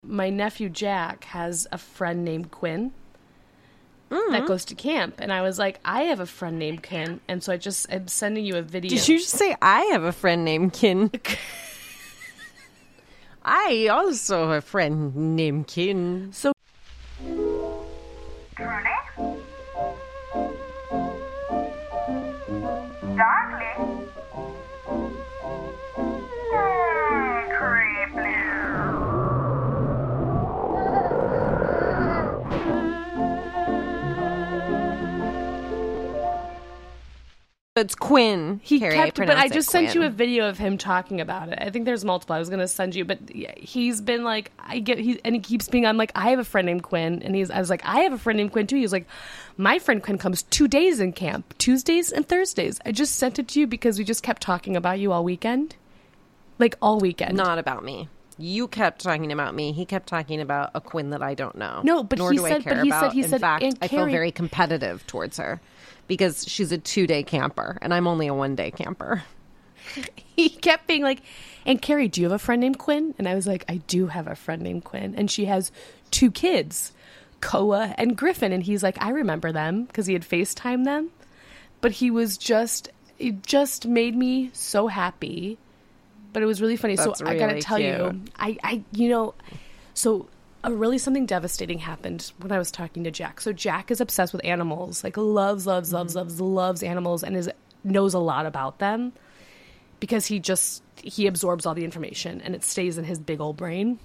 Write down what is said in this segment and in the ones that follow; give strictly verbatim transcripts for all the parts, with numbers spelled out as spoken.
my nephew Jack has a friend named Quinn mm-hmm. that goes to camp. And I was like, I have a friend named Quinn. And so I just, I'm sending you a video. Did you just say, I have a friend named Kin? I also have a friend named Kin. So Darling. It's Quinn. He Carrie, kept, I but I just Quinn. sent you a video of him talking about it. I think there's multiple. I was going to send you, but he's been like, I get, he, and he keeps being, I'm like, I have a friend named Quinn. And he's, I was like, I have a friend named Quinn too. He's like, my friend Quinn comes two days in camp, Tuesdays and Thursdays. I just sent it to you because we just kept talking about you all weekend. Like all weekend. Not about me. You kept talking about me. He kept talking about a Quinn that I don't know. No, but Nor he do said, I care but he about. said, he In said, fact, and I feel Carrie- very competitive towards her because she's a two-day camper and I'm only a one-day camper. He kept being like, and Carrie, do you have a friend named Quinn? And I was like, I do have a friend named Quinn. And she has two kids, Koa and Griffin. And he's like, I remember them because he had FaceTimed them. But he was just, it just made me so happy. But it was really funny. That's so I got to really tell cute. you, I, I, you know, so a really something devastating happened when I was talking to Jack. So Jack is obsessed with animals, like loves, loves, loves, Mm-hmm. loves, loves animals and is knows a lot about them. Because he just, he absorbs all the information and it stays in his big old brain.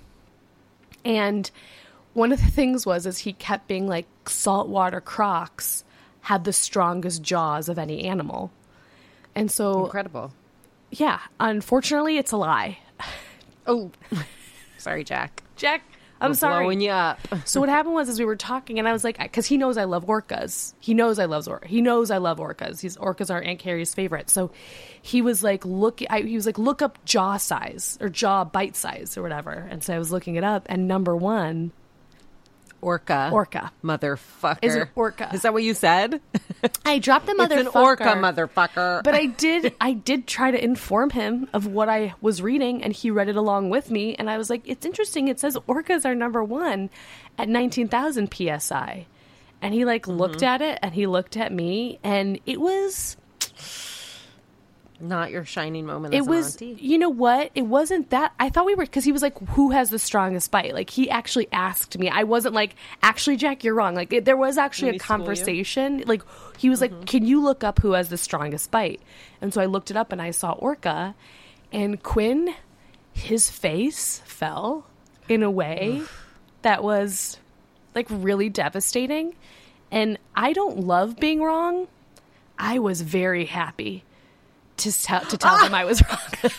And one of the things was, is he kept being like, saltwater crocs had the strongest jaws of any animal. And so, Incredible. yeah, unfortunately, it's a lie. Oh, sorry, Jack. Jack, I'm We're sorry. blowing you up. So what happened was, is we were talking, and I was like, because he knows I love orcas. He knows I love or he knows I love orcas. He's orcas are Aunt Carrie's favorite. So he was like, look, I, he was like, look up jaw size or jaw bite size or whatever. And so I was looking it up, and number one, Orca. orca. Motherfucker. Is it orca? Is that what you said? I dropped the motherfucker. It's an orca, motherfucker. But I did, I did try to inform him of what I was reading, and he read it along with me. And I was like, it's interesting. It says orcas are number one at nineteen thousand P S I. And he like looked Mm-hmm. at it, and he looked at me, and it was, Not your shining moment it as was, an auntie. you know what? It wasn't that. I thought we were, because he was like, who has the strongest bite? Like, he actually asked me. I wasn't like, actually, Jack, you're wrong. Like, it, there was actually Did a he school you? conversation. Like, he was like, can you look up who has the strongest bite? And so I looked it up, and I saw orca. And Quinn, his face fell in a way that was, like, really devastating. And I don't love being wrong. I was very happy to tell to tell them I was wrong.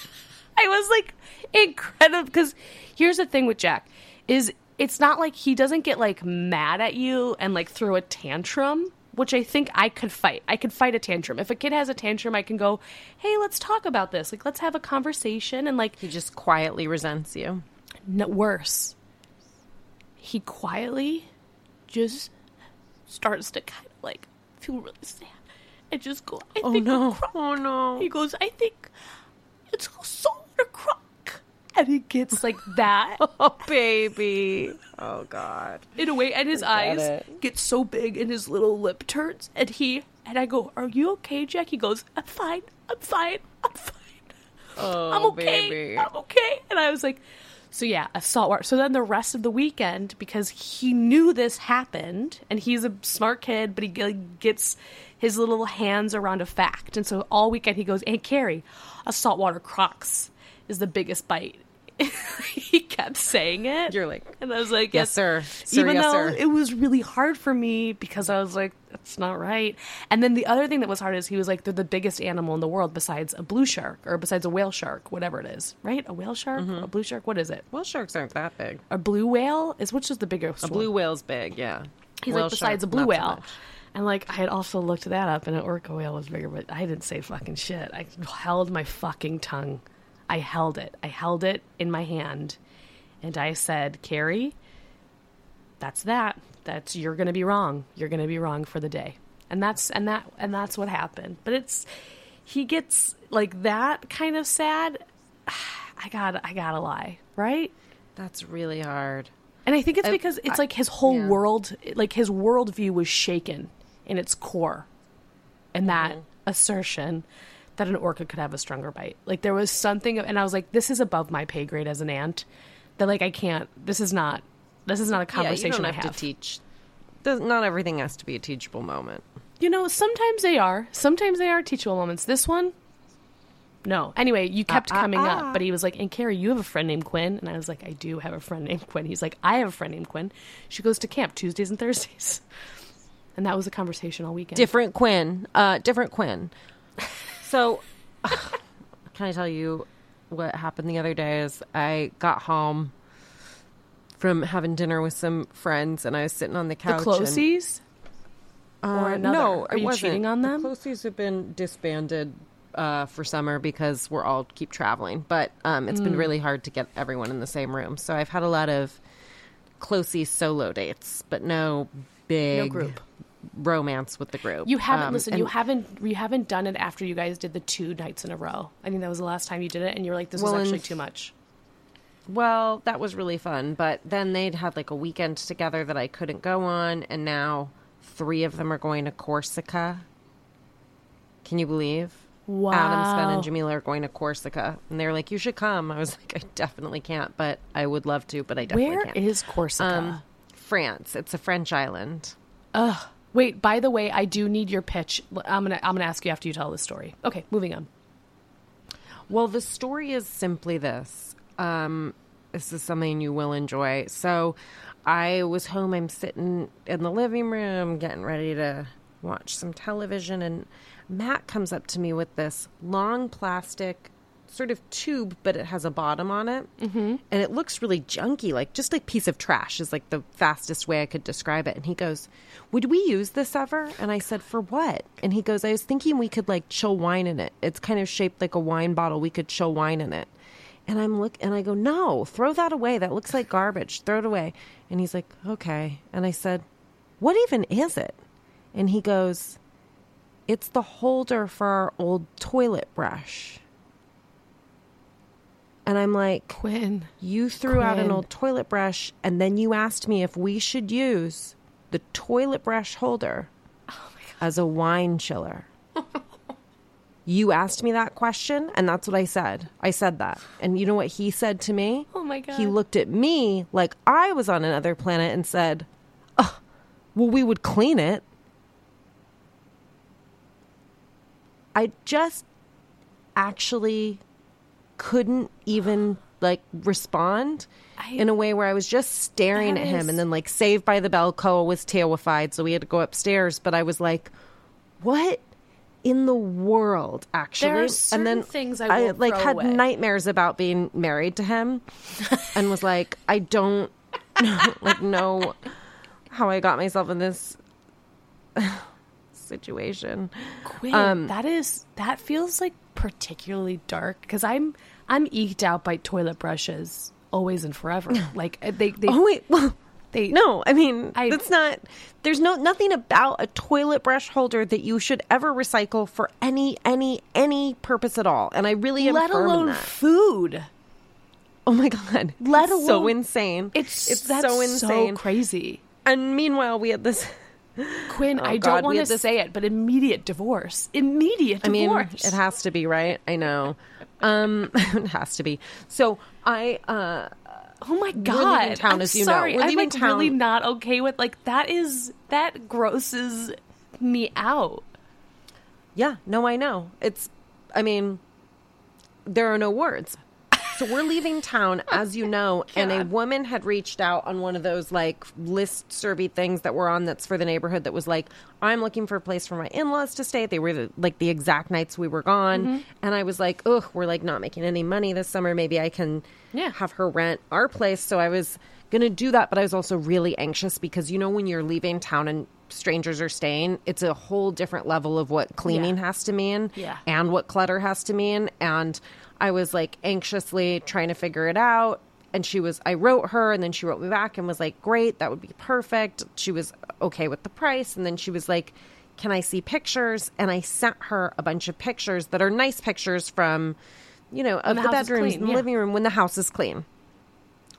I was like incredible, because here's the thing with Jack is it's not like he doesn't get like mad at you and like throw a tantrum, which I think I could fight. I could fight a tantrum. If a kid has a tantrum, I can go, hey, let's talk about this. Like, let's have a conversation. And like, He just quietly resents you. no, worse, he quietly just starts to kind of like feel really sad and just go, I Oh, think no. I'm crying. Oh, no. He goes, I think it's so to crock. And he gets like that Oh, baby. Oh, God. in a way, and his I get eyes it. get so big and his little lip turns, and he and I go, are you okay, Jack? He goes, I'm fine. I'm fine. I'm fine. Oh, I'm okay. baby. I'm okay. And I was like, so yeah, a saltwater. So then the rest of the weekend, because he knew this happened, and he's a smart kid, but he like, gets his little hands around a fact. And so all weekend he goes, Aunt Carrie, a saltwater crocs is the biggest bite. He kept saying it. You're like, and I was like, yes, sir. Sir, Even yes, though sir. it was really hard for me, because I was like, that's not right. And then the other thing that was hard is he was like, they're the biggest animal in the world besides a blue shark, or besides a whale shark, whatever it is, right? A whale shark, Mm-hmm. a blue shark, what is it? Well, sharks aren't that big. A blue whale is, which is the biggest A one? blue whale's big, yeah. He's Whale like, besides shark, a blue not so whale. much. And like, I had also looked that up, and an orca whale was bigger, but I didn't say fucking shit. I held my fucking tongue. I held it. I held it in my hand, and I said, Carrie, that's that. That's, you're gonna be wrong. You're gonna be wrong for the day. And that's and that and that's what happened. But it's, he gets like that kind of sad. I gotta I gotta lie, right? That's really hard. And I think it's I- because it's I- like his whole yeah. world, like his worldview was shaken in its core. And that Mm-hmm. assertion that an orca could have a stronger bite. Like there was something, and I was like, this is above my pay grade as an aunt. That like, I can't, this is not, this is not a conversation yeah, you don't I have, have. to teach. Does- Not everything has to be a teachable moment. You know, sometimes they are. Sometimes they are teachable moments. This one, no. Anyway, you kept Uh, uh, coming uh. up, but he was like, and Carrie, you have a friend named Quinn? And I was like, I do have a friend named Quinn. He's like, I have a friend named Quinn. She goes to camp Tuesdays and Thursdays. And that was a conversation all weekend. Different Quinn. Uh, different Quinn. So, can I tell you what happened the other day? Is I got home from having dinner with some friends, and I was sitting on the the couch. and- Closies? Or Uh, another? No, Are it you wasn't. cheating on them? The Closies have been disbanded uh, for summer because we're all keep traveling. But um, it's Mm. been really hard to get everyone in the same room. So I've had a lot of Closey solo dates, but no big group. romance with the group. You haven't Um, listen. and- You haven't. You haven't done it after you guys did the two nights in a row. I think that was the last time you did it, and you were like, "This Well, was and- actually too much." Well, that was really fun, but then they'd had like a weekend together that I couldn't go on, and now three of them are going to Corsica. Can you believe? Wow. Adam, Sven, and Jamila are going to Corsica, and they were like, "You should come." I was like, "I definitely can't, but I would love to, but I definitely Where can't." is Corsica? um, France? It's a French island. Ugh. Wait. By the way, I do need your pitch. I'm gonna. I'm gonna ask you after you tell this story. Okay. Moving on. Well, the story is simply this. Um, this is something you will enjoy. So I was home. I'm sitting in the living room getting ready to watch some television. And Matt comes up to me with this long plastic sort of tube, but it has a bottom on it. Mm-hmm. And it looks really junky, like just like piece of trash is like the fastest way I could describe it. And he goes, "Would we use this ever?" And I said, "For what?" And he goes, "I was thinking we could like chill wine in it. It's kind of shaped like a wine bottle. We could chill wine in it." And I'm look and I go, "No, throw that away. That looks like garbage. Throw it away." And he's like, "Okay." And I said, "What even is it?" And he goes, "It's the holder for our old toilet brush." And I'm like, Quinn. "You threw out an Quinn. old toilet brush, and then you asked me if we should use the toilet brush holder as a wine chiller." You asked me that question, and that's what I said. I said that. And you know what he said to me? Oh my God. He looked at me like I was on another planet and said, "Oh, well, we would clean it." I just actually couldn't even like respond I- in a way where I was just staring That at him, is- and then like Saved by the Bell Koa was terrified, so we had to go upstairs. But I was like, "What in the world?" Actually, There are and certain then things I I will like throw had away. nightmares about being married to him, and was like, I don't like know how I got myself in this situation. Quinn, Um, that is that feels like particularly dark because I'm I'm eked out by toilet brushes always and forever. Like uh, they they Oh wait, well, they no, I mean I- that's not. There's no nothing about a toilet brush holder that you should ever recycle for any any any purpose at all. And I really am let firm in alone that. food. Oh my god, Let it's so alone- insane. It's it's that's so insane. crazy. And meanwhile, we had this. Quinn, Oh, I God, don't we want to had this- say it, but immediate divorce. Immediate I mean, divorce. it has to be, right? I know. Um, it has to be. So I, uh, Oh my leaving god! town, I'm as you know. sorry. We're I'm leaving like really town. not okay with like that. Is that grosses me out? yeah, no, I know. It's, I mean, there are no words. So we're leaving town, as you know, and a God. woman had reached out on one of those like list survey things that we're on that's for the neighborhood that was like, "I'm looking for a place for my in-laws to stay." They were the, like the exact nights we were gone. Mm-hmm. And I was like, ugh, we're like not making any money this summer. Maybe I can Yeah. have her rent our place. So I was going to do that. But I was also really anxious because, you know, when you're leaving town and strangers are staying, it's a whole different level of what cleaning Yeah. has to mean Yeah. and what clutter has to mean. And I was like anxiously trying to figure it out. And she was, I wrote her and then she wrote me back and was like, "Great, that would be perfect." She was okay with the price. And then she was like, "Can I see pictures?" And I sent her a bunch of pictures that are nice pictures from, you know, of the the, house is bedrooms clean, and the yeah. living room when the house is clean.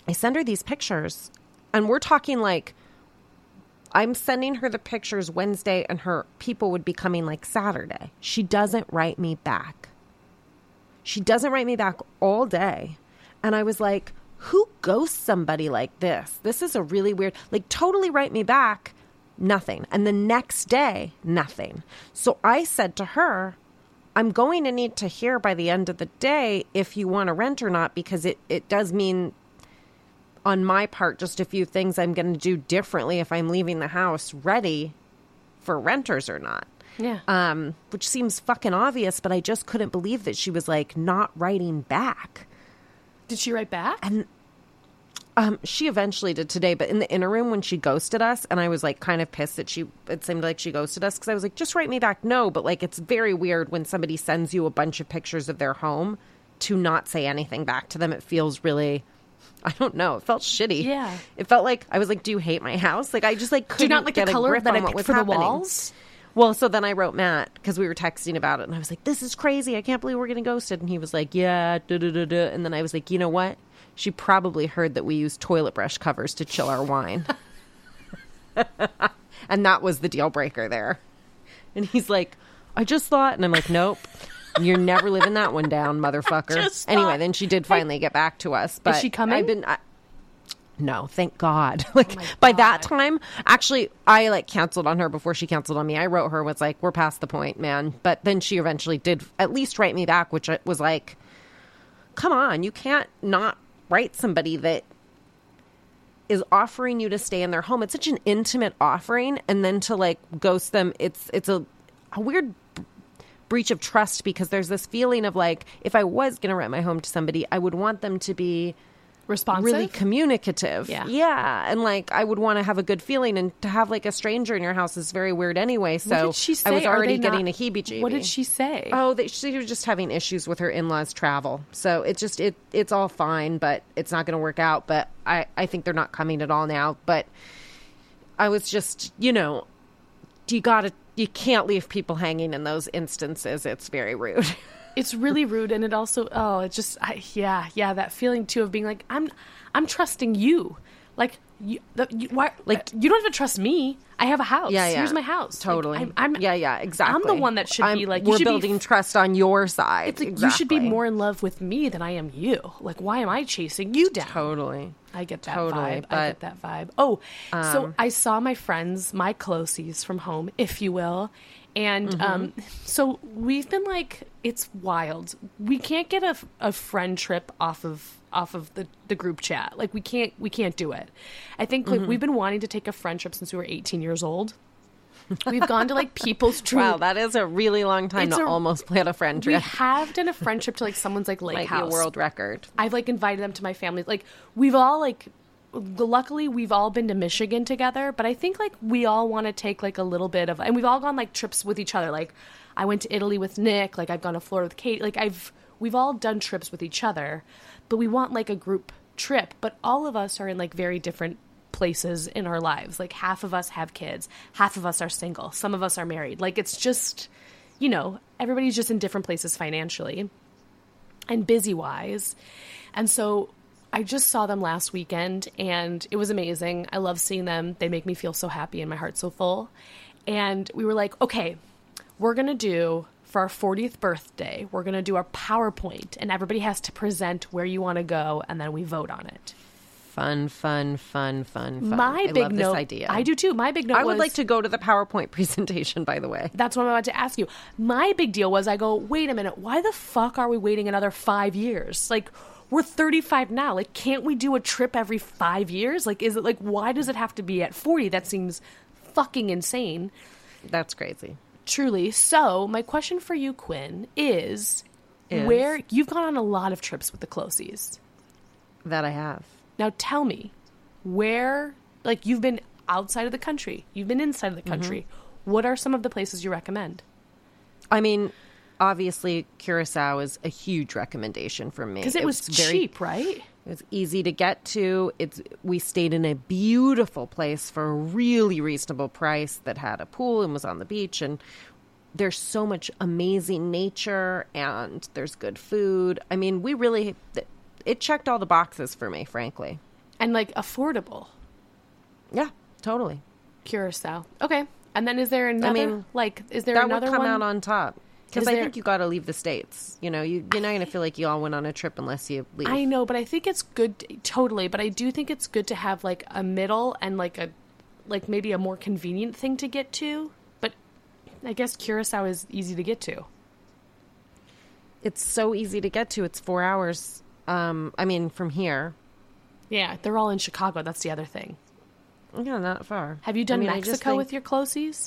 I send her these pictures, and we're talking like I'm sending her the pictures Wednesday, and her people would be coming like Saturday. She doesn't write me back. She doesn't write me back all day. And I was like, who ghosts somebody like this? This is a really weird, like totally write me back, nothing. And the next day, nothing. So I said to her, I'm going to need to hear by the end of the day if you want to rent or not, because it, it does mean on my part just a few things I'm going to do differently if I'm leaving the house ready for renters or not. Yeah. Um, which seems fucking obvious, but I just couldn't believe that she was like not writing back. Did she write back? And um, she eventually did today, but in the interim when she ghosted us, and I was like kind of pissed that she, it seemed like she ghosted us, because I was like, just write me back. No, but like it's very weird when somebody sends you a bunch of pictures of their home to not say anything back to them. It feels really, I don't know, it felt shitty. Yeah. It felt like, I was like, do you hate my house? Like I just like Do you couldn't not like get the a color grip that on I what picked was for the happening. walls? Well, so then I wrote Matt because we were texting about it, and I was like, this is crazy. I can't believe we're getting ghosted. And he was like, yeah, da da da da. And then I was like, you know what? She probably heard that we use toilet brush covers to chill our wine. And that was the deal breaker there. And he's like, I just thought. And I'm like, nope. You're never living that one down, motherfucker. Just Anyway, thought. then she did finally get back to us. But she coming? I've been... I, No, thank God. Like Oh my by God. that time, actually, I like canceled on her before she canceled on me. I wrote her, was like, we're past the point, man. But then she eventually did at least write me back, which was like, come on, you can't not write somebody that is offering you to stay in their home. It's such an intimate offering, and then to like ghost them, it's it's a, a weird b- breach of trust, because there's this feeling of like, if I was going to rent my home to somebody, I would want them to be Responsive? really communicative. Yeah. Yeah. And like, I would want to have a good feeling, and to have like a stranger in your house is very weird anyway. So What did she say? I was Are already they getting not- a heebie-jeebie. What did she say? Oh, they, she was just having issues with her in-laws' travel. So it's just, it it's all fine, but it's not going to work out. But I, I think they're not coming at all now. But I was just, you know, you gotta, you can't leave people hanging in those instances. It's very rude. It's really rude, and it also, oh, it just, I, yeah, yeah, that feeling too of being like, I'm, I'm trusting you, like, you, the, you, why, like, you don't even trust me. I have a house. Yeah, yeah. Here's my house. Totally. Like, I'm, I'm, yeah, yeah, exactly. I'm the one that should I'm- be like, you we're should building be, trust on your side. it's like, you should be Exactly. more in love with me than I am you. Like, why am I chasing you down? Totally. I get that Totally, vibe. I but, get that vibe. Oh, so um, I saw my friends, my closies from home, if you will. And Mm-hmm. um, so we've been like, it's wild. We can't get a, a friend trip off of off of the, the group chat. Like we can't we can't do it. I think like Mm-hmm. we've been wanting to take a friend trip since we were eighteen years old. We've gone to like People's Tree. Wow, that is a really long time It's to a- almost plan a friend we trip. have done a friend trip to like someone's like lake Might house. be a world record. I've like invited them to my family. Like we've all like luckily we've all been to Michigan together, but I think like we all want to take like a little bit of, and we've all gone like trips with each other. Like I went to Italy with Nick, like I've gone to Florida with Kate. Like I've we've all done trips with each other, but we want like a group trip, but all of us are in like very different places in our lives. Like half of us have kids, half of us are single, some of us are married. Like it's just, you know, everybody's just in different places financially and busy wise. And so I just saw them last weekend and it was amazing. I love seeing them. They make me feel so happy and my heart's so full. And we were like, okay, we're going to do for our fortieth birthday, we're going to do our PowerPoint and everybody has to present where you want to go and then we vote on it. Fun, fun, fun, fun, fun. My I big love note, this idea. I do too. My big note I would was, like to go to the PowerPoint presentation, by the way. that's what I'm about to ask you. My big deal was I go, wait a minute, why the fuck are we waiting another five years? Like, we're thirty-five now. Like, can't we do a trip every five years? Like, is it like, why does it have to be at forty? That seems fucking insane. That's crazy. Truly. So, my question for you, Quinn, is, Is? where you've gone on a lot of trips with the Closies. That I have. Now, tell me, where, like, you've been outside of the country, you've been inside of the country. Mm-hmm. What are some of the places you recommend? I mean, obviously, Curacao is a huge recommendation for me. Because it, was, very cheap, right? It was easy to get to. It's we stayed in a beautiful place for a really reasonable price that had a pool and was on the beach. And there's so much amazing nature and there's good food. I mean, we really, it checked all the boxes for me, frankly. And like affordable. Yeah, totally. Curacao. Okay. And then is there another, mean, like, is there That another would come one? out on top. Because Is I there- think you got to leave the States. You know, you, you're not going to feel like you all went on a trip unless you leave. I know, but I think it's good, totally, but I do think it's good to have like a middle and like a, like maybe a more convenient thing to get to. But I guess Curacao is easy to get to. It's so easy to get to. It's four hours. Um, I mean, from here. Yeah, they're all in Chicago. That's the other thing. Yeah, not far. Have you done I mean, I just Mexico think- with your closies?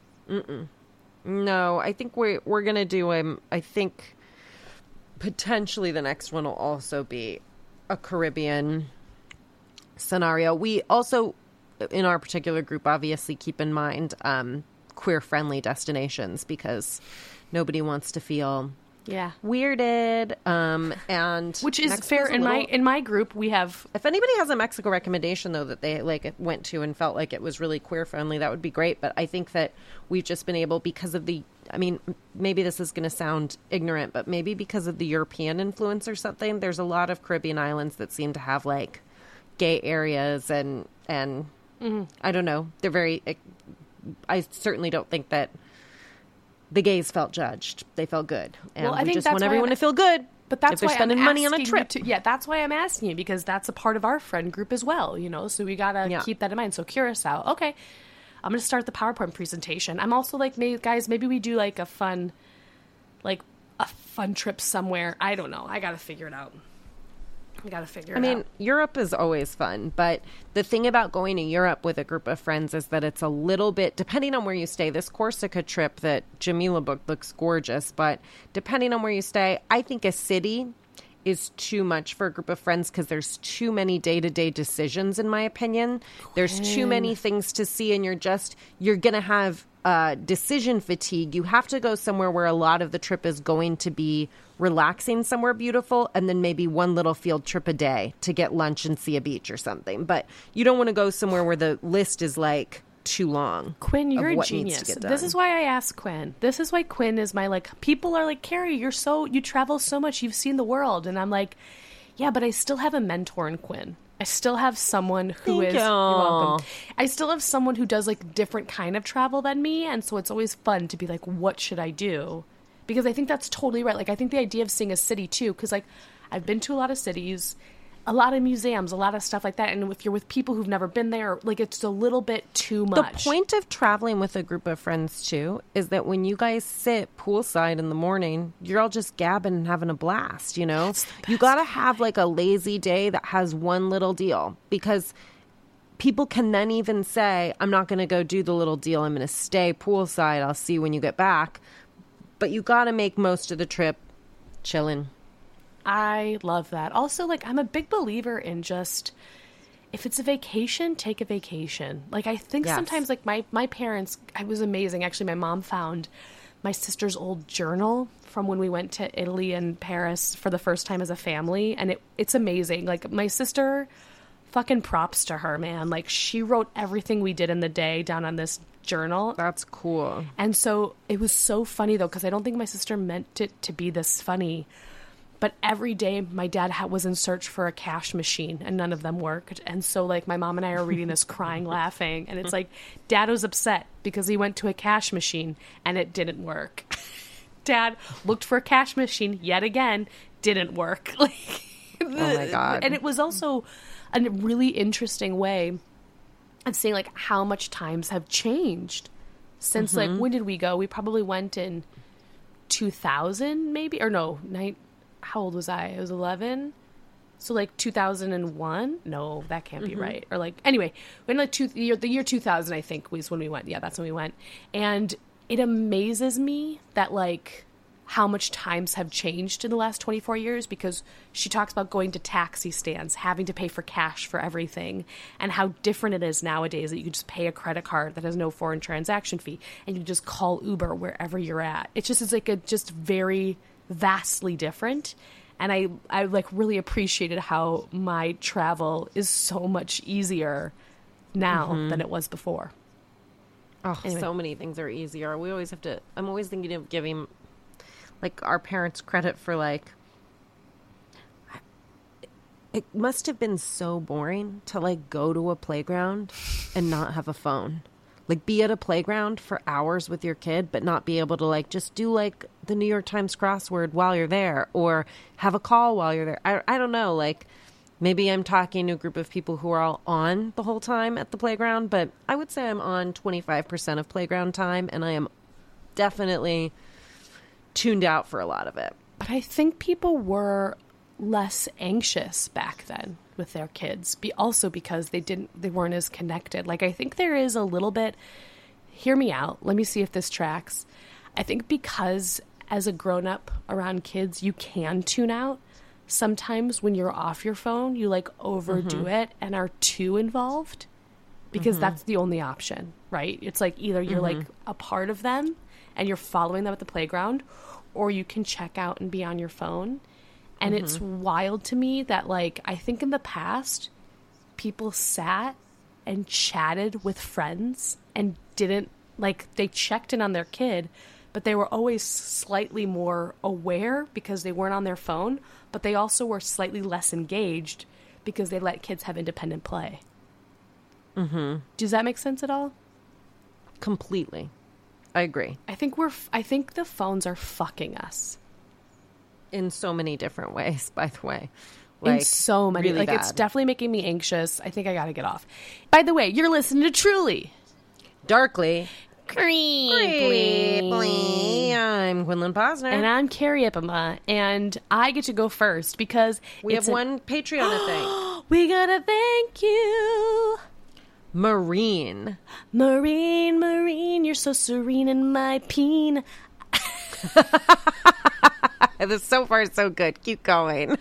No, I think we're we're gonna do. Um, I think potentially the next one will also be a Caribbean scenario. We also, in our particular group, obviously keep in mind um, queer friendly destinations because nobody wants to feel Yeah. weirded. Um, and Which is Mexico's fair. a In my little- in my group, we have If anybody has a Mexico recommendation, though, that they like went to and felt like it was really queer friendly, that would be great. But I think that we've just been able, because of the, I mean, m- maybe this is going to sound ignorant, but maybe because of the European influence or something, there's a lot of Caribbean islands that seem to have like gay areas and, and I don't know. They're very, I certainly don't think that the gays felt judged. They felt good. And Well, I we think just that's want why everyone I'm- to feel good. But that's if they're why spending I'm money on a asking you trip. to- yeah, that's why I'm asking you, because that's a part of our friend group as well, you know. So we gotta Yeah. keep that in mind. So Curacao, okay. I'm gonna start the PowerPoint presentation. I'm also like, maybe, guys, maybe we do like a fun, like a fun trip somewhere. I don't know. I gotta figure it out. I gotta figure I it mean, out. Europe is always fun, but the thing about going to Europe with a group of friends is that it's a little bit, depending on where you stay, this Corsica trip that Jamila booked looks gorgeous, but depending on where you stay, I think a city is too much for a group of friends because there's too many day-to-day decisions, in my opinion. There's too many things to see, and you're just, you're going to have uh, decision fatigue. You have to go somewhere where a lot of the trip is going to be relaxing, somewhere beautiful, and then maybe one little field trip a day to get lunch and see a beach or something. But you don't want to go somewhere where the list is like too long. Quinn, you're of a what needs to genius. get This done. is why I asked Quinn. This is why Quinn is my, like, people are like, Carrie, you're so, you travel so much, you've seen the world. And I'm like, yeah, but I still have a mentor in Quinn. I still have someone who Thank is, you. you're welcome. I still have someone who does like different kind of travel than me. And so it's always fun to be like, what should I do? Because I think that's totally right. Like, I think the idea of seeing a city too, because like I've been to a lot of cities, a lot of museums, a lot of stuff like that. And if you're with people who've never been there, like it's a little bit too The much. point of traveling with a group of friends too is that when you guys sit poolside in the morning, you're all just gabbing and having a blast, you know? You got to have like a lazy day that has one little deal, because people can then even say, I'm not going to go do the little deal. I'm going to stay poolside. I'll see you when you get back. But you got to make most of the trip chilling. I love that. Also, like, I'm a big believer in just, if it's a vacation, take a vacation. Like, I think Yes. sometimes, like, my, my parents, it was amazing. Actually, my mom found my sister's old journal from when we went to Italy and Paris for the first time as a family. And it it's amazing. Like, my sister, fucking props to her, man. Like, she wrote everything we did in the day down on this journal. That's cool. And so it was so funny, though, because I don't think my sister meant it to be this funny. But every day, my dad ha- was in search for a cash machine, and none of them worked. And so, like, my mom and I are reading this, crying, laughing. And it's like, Dad was upset because he went to a cash machine, and it didn't work. Dad looked for a cash machine yet again, didn't work. Like, Oh, my God. And it was also a really interesting way of seeing, like, how much times have changed since, Mm-hmm. like, when did we go? We probably went in two thousand, maybe? Or no, nine. How old was I? I was eleven. So like two thousand one? No, that can't be right. Or like, anyway, when like two, the year, the year two thousand, I think was when we went. Yeah, that's when we went. And it amazes me that like how much times have changed in the last twenty-four years, because she talks about going to taxi stands, having to pay for cash for everything, and how different it is nowadays that you can just pay a credit card that has no foreign transaction fee and you just call Uber wherever you're at. It's just, it's like a just very vastly different. And I, I like really appreciated how my travel is so much easier now Mm-hmm. than it was before. Oh, Anyway. so many things are easier. We always have to, I'm always thinking of giving like our parents credit for like, it must have been so boring to like go to a playground and not have a phone. Like be at a playground for hours with your kid, but not be able to like just do like the New York Times crossword while you're there or have a call while you're there. I, I don't know. Like maybe I'm talking to a group of people who are all on the whole time at the playground, but I would say I'm on twenty-five percent of playground time, and I am definitely tuned out for a lot of it. But I think people were less anxious back then with their kids, be also because they didn't they weren't as connected. Like I think there is a little bit, hear me out, let me see if this tracks. I think because as a grown-up around kids you can tune out, sometimes when you're off your phone you like overdo mm-hmm. it and are too involved because mm-hmm. that's the only option, right? It's like either you're mm-hmm. like a part of them and you're following them at the playground, or you can check out and be on your phone. And mm-hmm. it's wild to me that, like, I think in the past, people sat and chatted with friends and didn't, like, they checked in on their kid, but they were always slightly more aware because they weren't on their phone, but they also were slightly less engaged because they let kids have independent play. Mm-hmm. Does that make sense at all? Completely. I agree. I think we're, I think the phones are fucking us. In so many different ways, by the way. Like, in so many. Really like, bad. It's definitely making me anxious. I think I gotta get off. By the way, you're listening to Truly. Darkly. Creeply. I'm Quinlan Posner. And I'm Carrie Ipama. And I get to go first because we it's have a- one Patreon to thank. We gotta thank you. Marine. Marine, Marine, you're so serene in my peen. This so far so good. Keep going.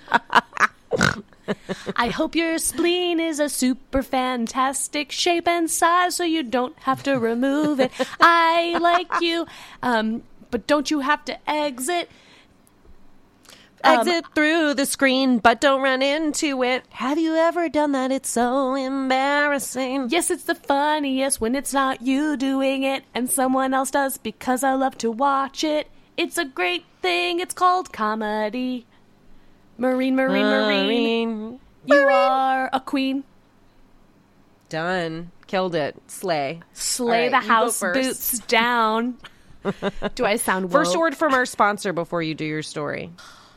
I hope your spleen is a super fantastic shape and size so you don't have to remove it. I like you, um, but don't you have to exit? Exit um, through the screen, but don't run into it. Have you ever done that? It's so embarrassing. Yes, it's the funniest when it's not you doing it and someone else does because I love to watch it. It's a great thing. It's called comedy. Marine, Marine, Marine. Marine. You Marine. are a queen. Done. Killed it. Slay. Slay right, the house boots down. Do I sound woke? First word from our sponsor before you do your story.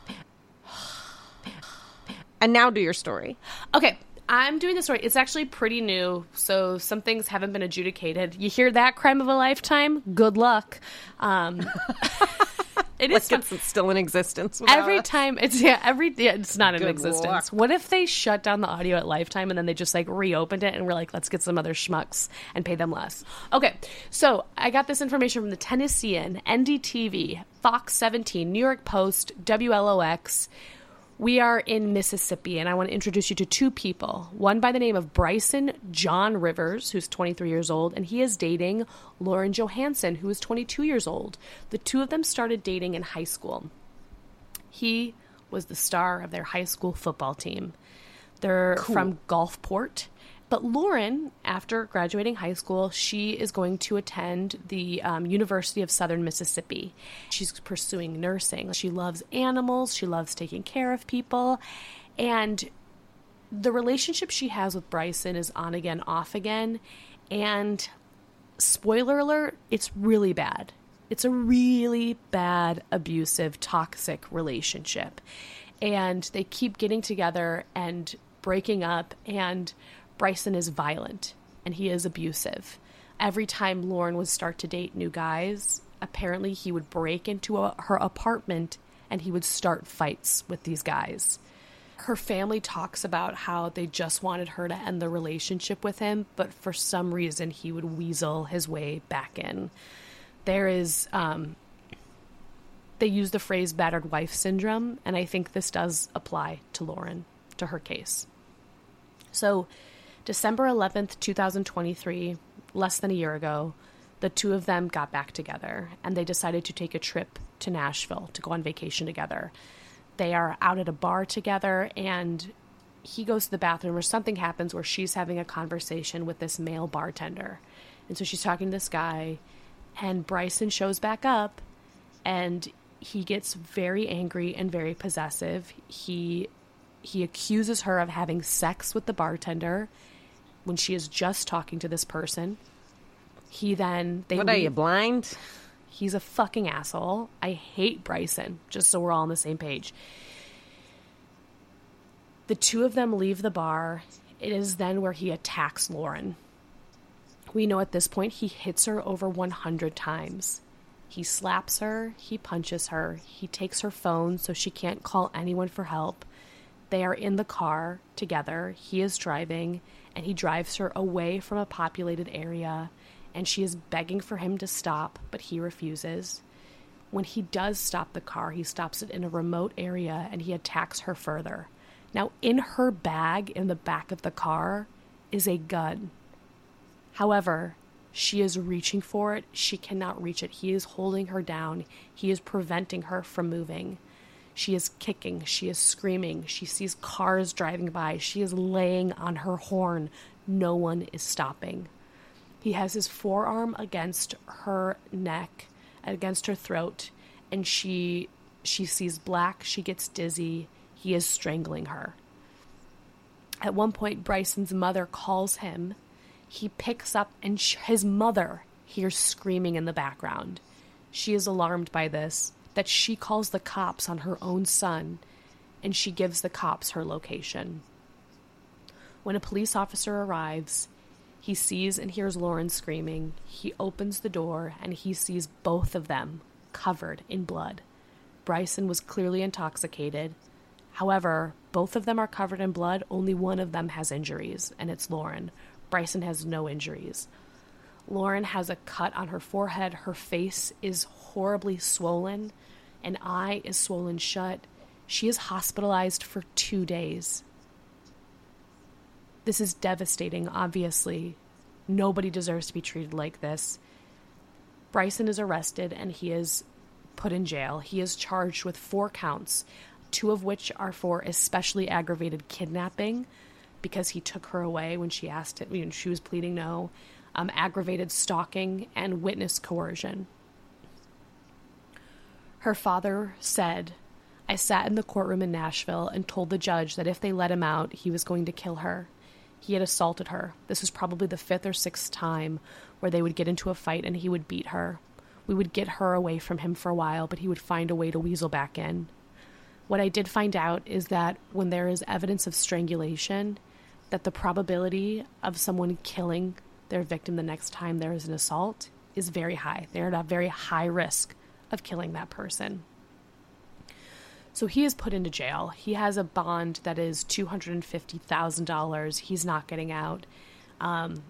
And now do your story. Okay. I'm doing the story. It's actually pretty new, so some things haven't been adjudicated. You hear that, crime of a lifetime? Good luck. Um, it is like it's still in existence. Every us. time it's yeah, every yeah, it's not in Good existence. luck. What if they shut down the audio at Lifetime and then they just like reopened it and we're like, let's get some other schmucks and pay them less? Okay, so I got this information from the Tennessean, N D T V, Fox seventeen, New York Post, W L O X. We are in Mississippi, and I want to introduce you to two people. One by the name of Bryson John Rivers, who's twenty-three years old, and he is dating Lauren Johansson, who is twenty-two years old. The two of them started dating in high school. He was the star of their high school football team. They're cool. from Gulfport. But Lauren, after graduating high school, she is going to attend the um, University of Southern Mississippi. She's pursuing nursing. She loves animals. She loves taking care of people. And the relationship she has with Bryson is on again, off again. And spoiler alert, it's really bad. It's a really bad, abusive, toxic relationship. And they keep getting together and breaking up, and Bryson is violent and he is abusive. Every time Lauren would start to date new guys, apparently he would break into a, her apartment and he would start fights with these guys. Her family talks about how they just wanted her to end the relationship with him, but for some reason he would weasel his way back in. There is, um, they use the phrase battered wife syndrome, and I think this does apply to Lauren, to her case. So, December eleventh, twenty twenty-three, less than a year ago, the two of them got back together and they decided to take a trip to Nashville to go on vacation together. They are out at a bar together and he goes to the bathroom or something happens where she's having a conversation with this male bartender. And so she's talking to this guy and Bryson shows back up and he gets very angry and very possessive. He He accuses her of having sex with the bartender when she is just talking to this person. He then... they What are leave. you, blind? He's a fucking asshole. I hate Bryson, just so we're all on the same page. The two of them leave the bar. It is then where he attacks Lauren. We know at this point he hits her over one hundred times. He slaps her, he punches her, he takes her phone so she can't call anyone for help. They are in the car together. He is driving, and he drives her away from a populated area, and she is begging for him to stop, but he refuses. When he does stop the car, he stops it in a remote area, and he attacks her further. Now, in her bag in the back of the car is a gun. However, she is reaching for it. She cannot reach it. He is holding her down. He is preventing her from moving. She is kicking. She is screaming. She sees cars driving by. She is laying on her horn. No one is stopping. He has his forearm against her neck, against her throat, and she she sees black. She gets dizzy. He is strangling her. At one point, Bryson's mother calls him. He picks up, and sh- his mother hears screaming in the background. She is alarmed by this, that she calls the cops on her own son, and she gives the cops her location. When a police officer arrives, he sees and hears Lauren screaming. He opens the door, and he sees both of them covered in blood. Bryson was clearly intoxicated. However, both of them are covered in blood. Only one of them has injuries, and it's Lauren. Bryson has no injuries. Lauren has a cut on her forehead. Her face is horribly swollen. An eye is swollen shut. She is hospitalized for two days. This is devastating, obviously. Nobody deserves to be treated like this. Bryson is arrested and he is put in jail. He is charged with four counts, two of which are for especially aggravated kidnapping, because he took her away when she asked it, when she was pleading no, um, aggravated stalking, and witness coercion. Her father said, "I sat in the courtroom in Nashville and told the judge that if they let him out, he was going to kill her. He had assaulted her. This was probably the fifth or sixth time where they would get into a fight and he would beat her. We would get her away from him for a while, but he would find a way to weasel back in. What I did find out is that when there is evidence of strangulation, that the probability of someone killing their victim the next time there is an assault is very high. They're at a very high risk of killing that person." So he is put into jail. He has a bond that is two hundred fifty thousand dollars. He's not getting out. Um,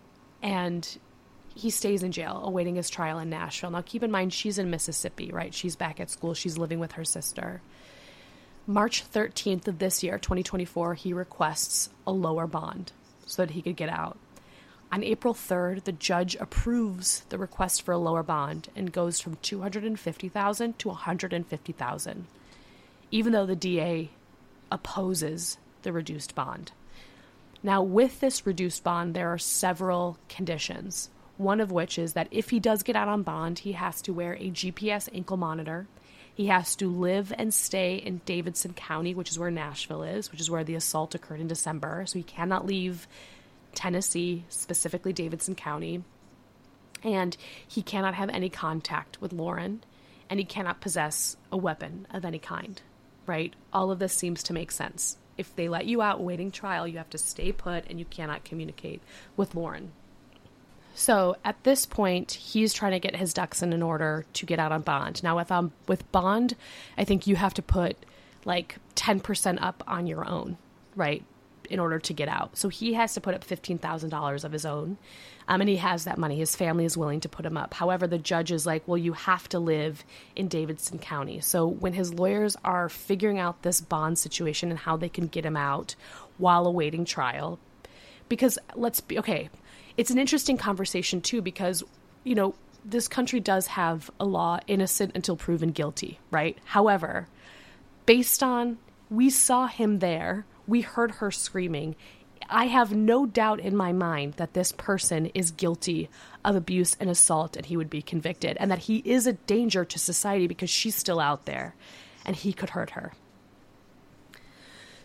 and he stays in jail awaiting his trial in Nashville. Now, keep in mind, she's in Mississippi, right? She's back at school. She's living with her sister. March thirteenth of this year, twenty twenty-four, he requests a lower bond so that he could get out. On April third, the judge approves the request for a lower bond and goes from two hundred fifty thousand dollars to one hundred fifty thousand dollars, even though the D A opposes the reduced bond. Now, with this reduced bond, there are several conditions, one of which is that if he does get out on bond, he has to wear a G P S ankle monitor. He has to live and stay in Davidson County, which is where Nashville is, which is where the assault occurred in December. So he cannot leave Tennessee, specifically Davidson County. And he cannot have any contact with Lauren, and he cannot possess a weapon of any kind, right? All of this seems to make sense. If they let you out awaiting trial, you have to stay put and you cannot communicate with Lauren. So at this point, he's trying to get his ducks in an order to get out on bond. Now, with um, with bond, I think you have to put like ten percent up on your own, right, in order to get out. So he has to put up fifteen thousand dollars of his own, um, and he has that money. His family is willing to put him up. However, the judge is like, well, you have to live in Davidson County. So when his lawyers are figuring out this bond situation and how they can get him out while awaiting trial, because let's be, okay, it's an interesting conversation, too, because, you know, this country does have a law, innocent until proven guilty, right? However, based on, we saw him there, we heard her screaming. I have no doubt in my mind that this person is guilty of abuse and assault and he would be convicted, and that he is a danger to society because she's still out there and he could hurt her.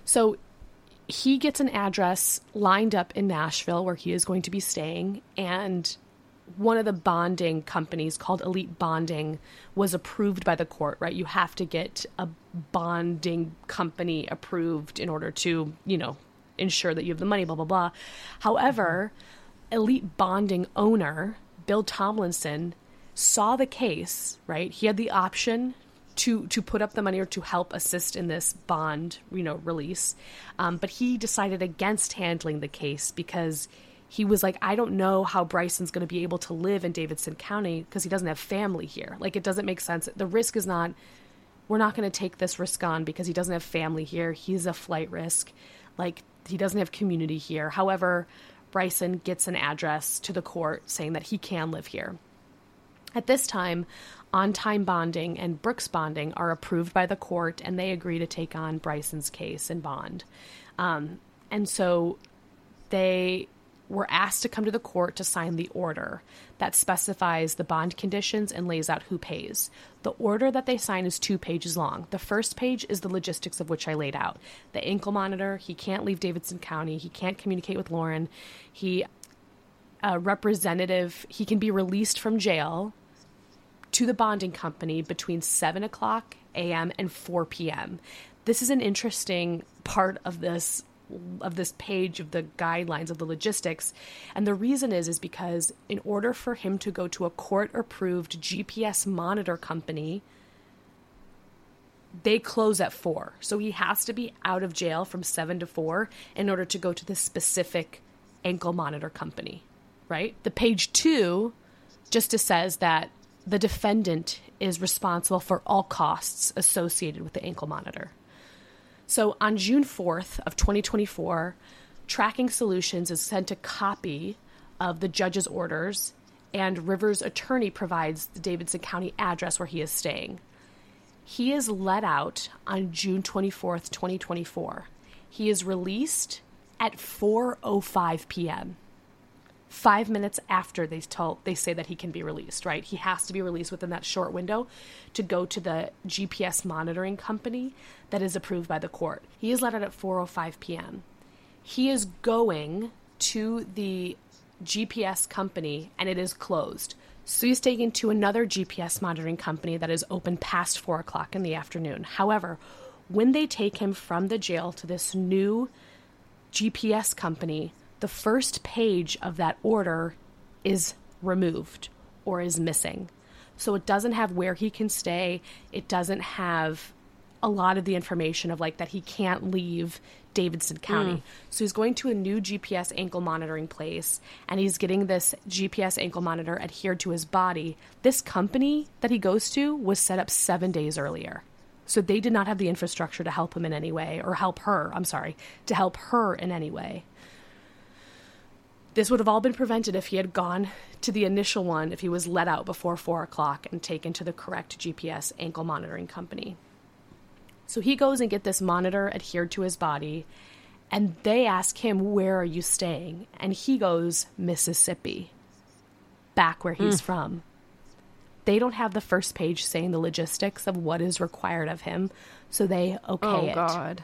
So he gets an address lined up in Nashville where he is going to be staying, and one of the bonding companies called Elite Bonding was approved by the court, right? You have to get a bonding company approved in order to, you know, ensure that you have the money, blah, blah, blah. However, Elite Bonding owner, Bill Tomlinson, saw the case, right? He had the option to to put up the money or to help assist in this bond, you know, release. Um, but he decided against handling the case because he was like, I don't know how Bryson's going to be able to live in Davidson County because he doesn't have family here. Like, it doesn't make sense. The risk is not, we're not going to take this risk on because he doesn't have family here. He's a flight risk. Like, he doesn't have community here. However, Bryson gets an address to the court saying that he can live here. At this time, on-time bonding and Brooks bonding are approved by the court, and they agree to take on Bryson's case and bond. Um, and so they were asked to come to the court to sign the order that specifies the bond conditions and lays out who pays. The order that they sign is two pages long. The first page is the logistics of which I laid out. The ankle monitor, he can't leave Davidson County. He can't communicate with Lauren. He, a representative, he can be released from jail to the bonding company between seven o'clock a.m. and four p.m. This is an interesting part of this of this page of the guidelines of the logistics. And the reason is, is because in order for him to go to a court-approved G P S monitor company, they close at four. So he has to be out of jail from seven to four in order to go to this specific ankle monitor company, right? The page two just says that the defendant is responsible for all costs associated with the ankle monitor. So on June fourth of twenty twenty-four, Tracking Solutions is sent a copy of the judge's orders, and Rivers' attorney provides the Davidson County address where he is staying. He is let out on June twenty-fourth, twenty twenty-four. He is released at four oh five p.m., five minutes after they tell, they say that he can be released, right? He has to be released within that short window to go to the G P S monitoring company that is approved by the court. He is let out at four oh five p.m. He is going to the G P S company, and it is closed. So he's taken to another G P S monitoring company that is open past four o'clock in the afternoon. However, when they take him from the jail to this new G P S company, the first page of that order is removed or is missing. So it doesn't have where he can stay. It doesn't have a lot of the information of like that he can't leave Davidson County. Mm. So he's going to a new G P S ankle monitoring place, and he's getting this G P S ankle monitor adhered to his body. This company that he goes to was set up seven days earlier. So they did not have the infrastructure to help him in any way, or help her, I'm sorry, to help her in any way. This would have all been prevented if he had gone to the initial one, if he was let out before four o'clock and taken to the correct G P S ankle monitoring company. So he goes and get this monitor adhered to his body, and they ask him, where are you staying? And he goes, Mississippi, back where he's mm. from. They don't have the first page saying the logistics of what is required of him, so they okay oh, it. Oh, God.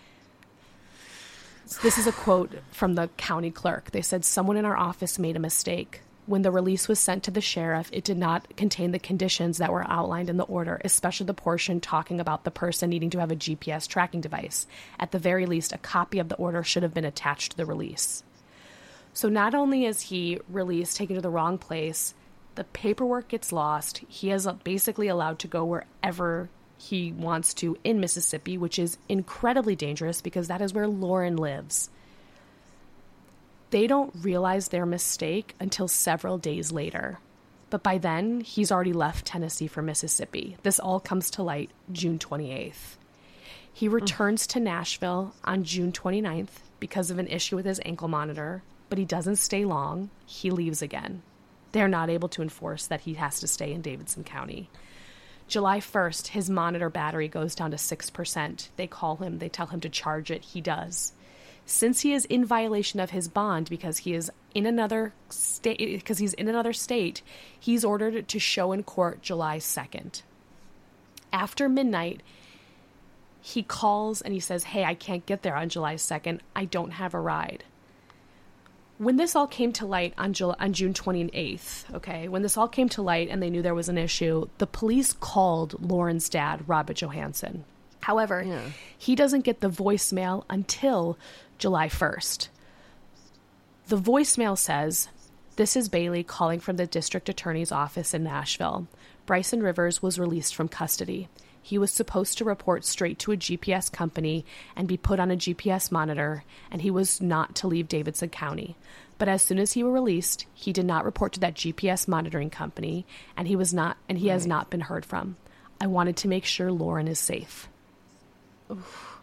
So this is a quote from the county clerk. They said, someone in our office made a mistake. When the release was sent to the sheriff, it did not contain the conditions that were outlined in the order, especially the portion talking about the person needing to have a G P S tracking device. At the very least, a copy of the order should have been attached to the release. So not only is he released, taken to the wrong place, the paperwork gets lost. He is basically allowed to go wherever he wants to in Mississippi, which is incredibly dangerous because that is where Lauren lives. They don't realize their mistake until several days later. But by then, he's already left Tennessee for Mississippi. This all comes to light June twenty-eighth. He returns mm. to Nashville on June twenty-ninth because of an issue with his ankle monitor, but he doesn't stay long. He leaves again. They're not able to enforce that he has to stay in Davidson County. July first, his monitor battery goes down to six percent. They call him, they tell him to charge it. He does. Since he is in violation of his bond because he is in another state, because he's in another state, he's ordered to show in court July second. After midnight, he calls and he says, hey, I can't get there on July second. I don't have a ride. When this all came to light on, July, on June twenty-eighth, okay, when this all came to light and they knew there was an issue, the police called Lauren's dad, Robert Johansson. However, yeah. he doesn't get the voicemail until July first. The voicemail says, this is Bailey calling from the district attorney's office in Nashville. Bryson Rivers was released from custody. He was supposed to report straight to a G P S company and be put on a G P S monitor, and he was not to leave Davidson County. But as soon as he was released, he did not report to that G P S monitoring company, and he was not, and he right. has not been heard from. I wanted to make sure Lauren is safe. Oof.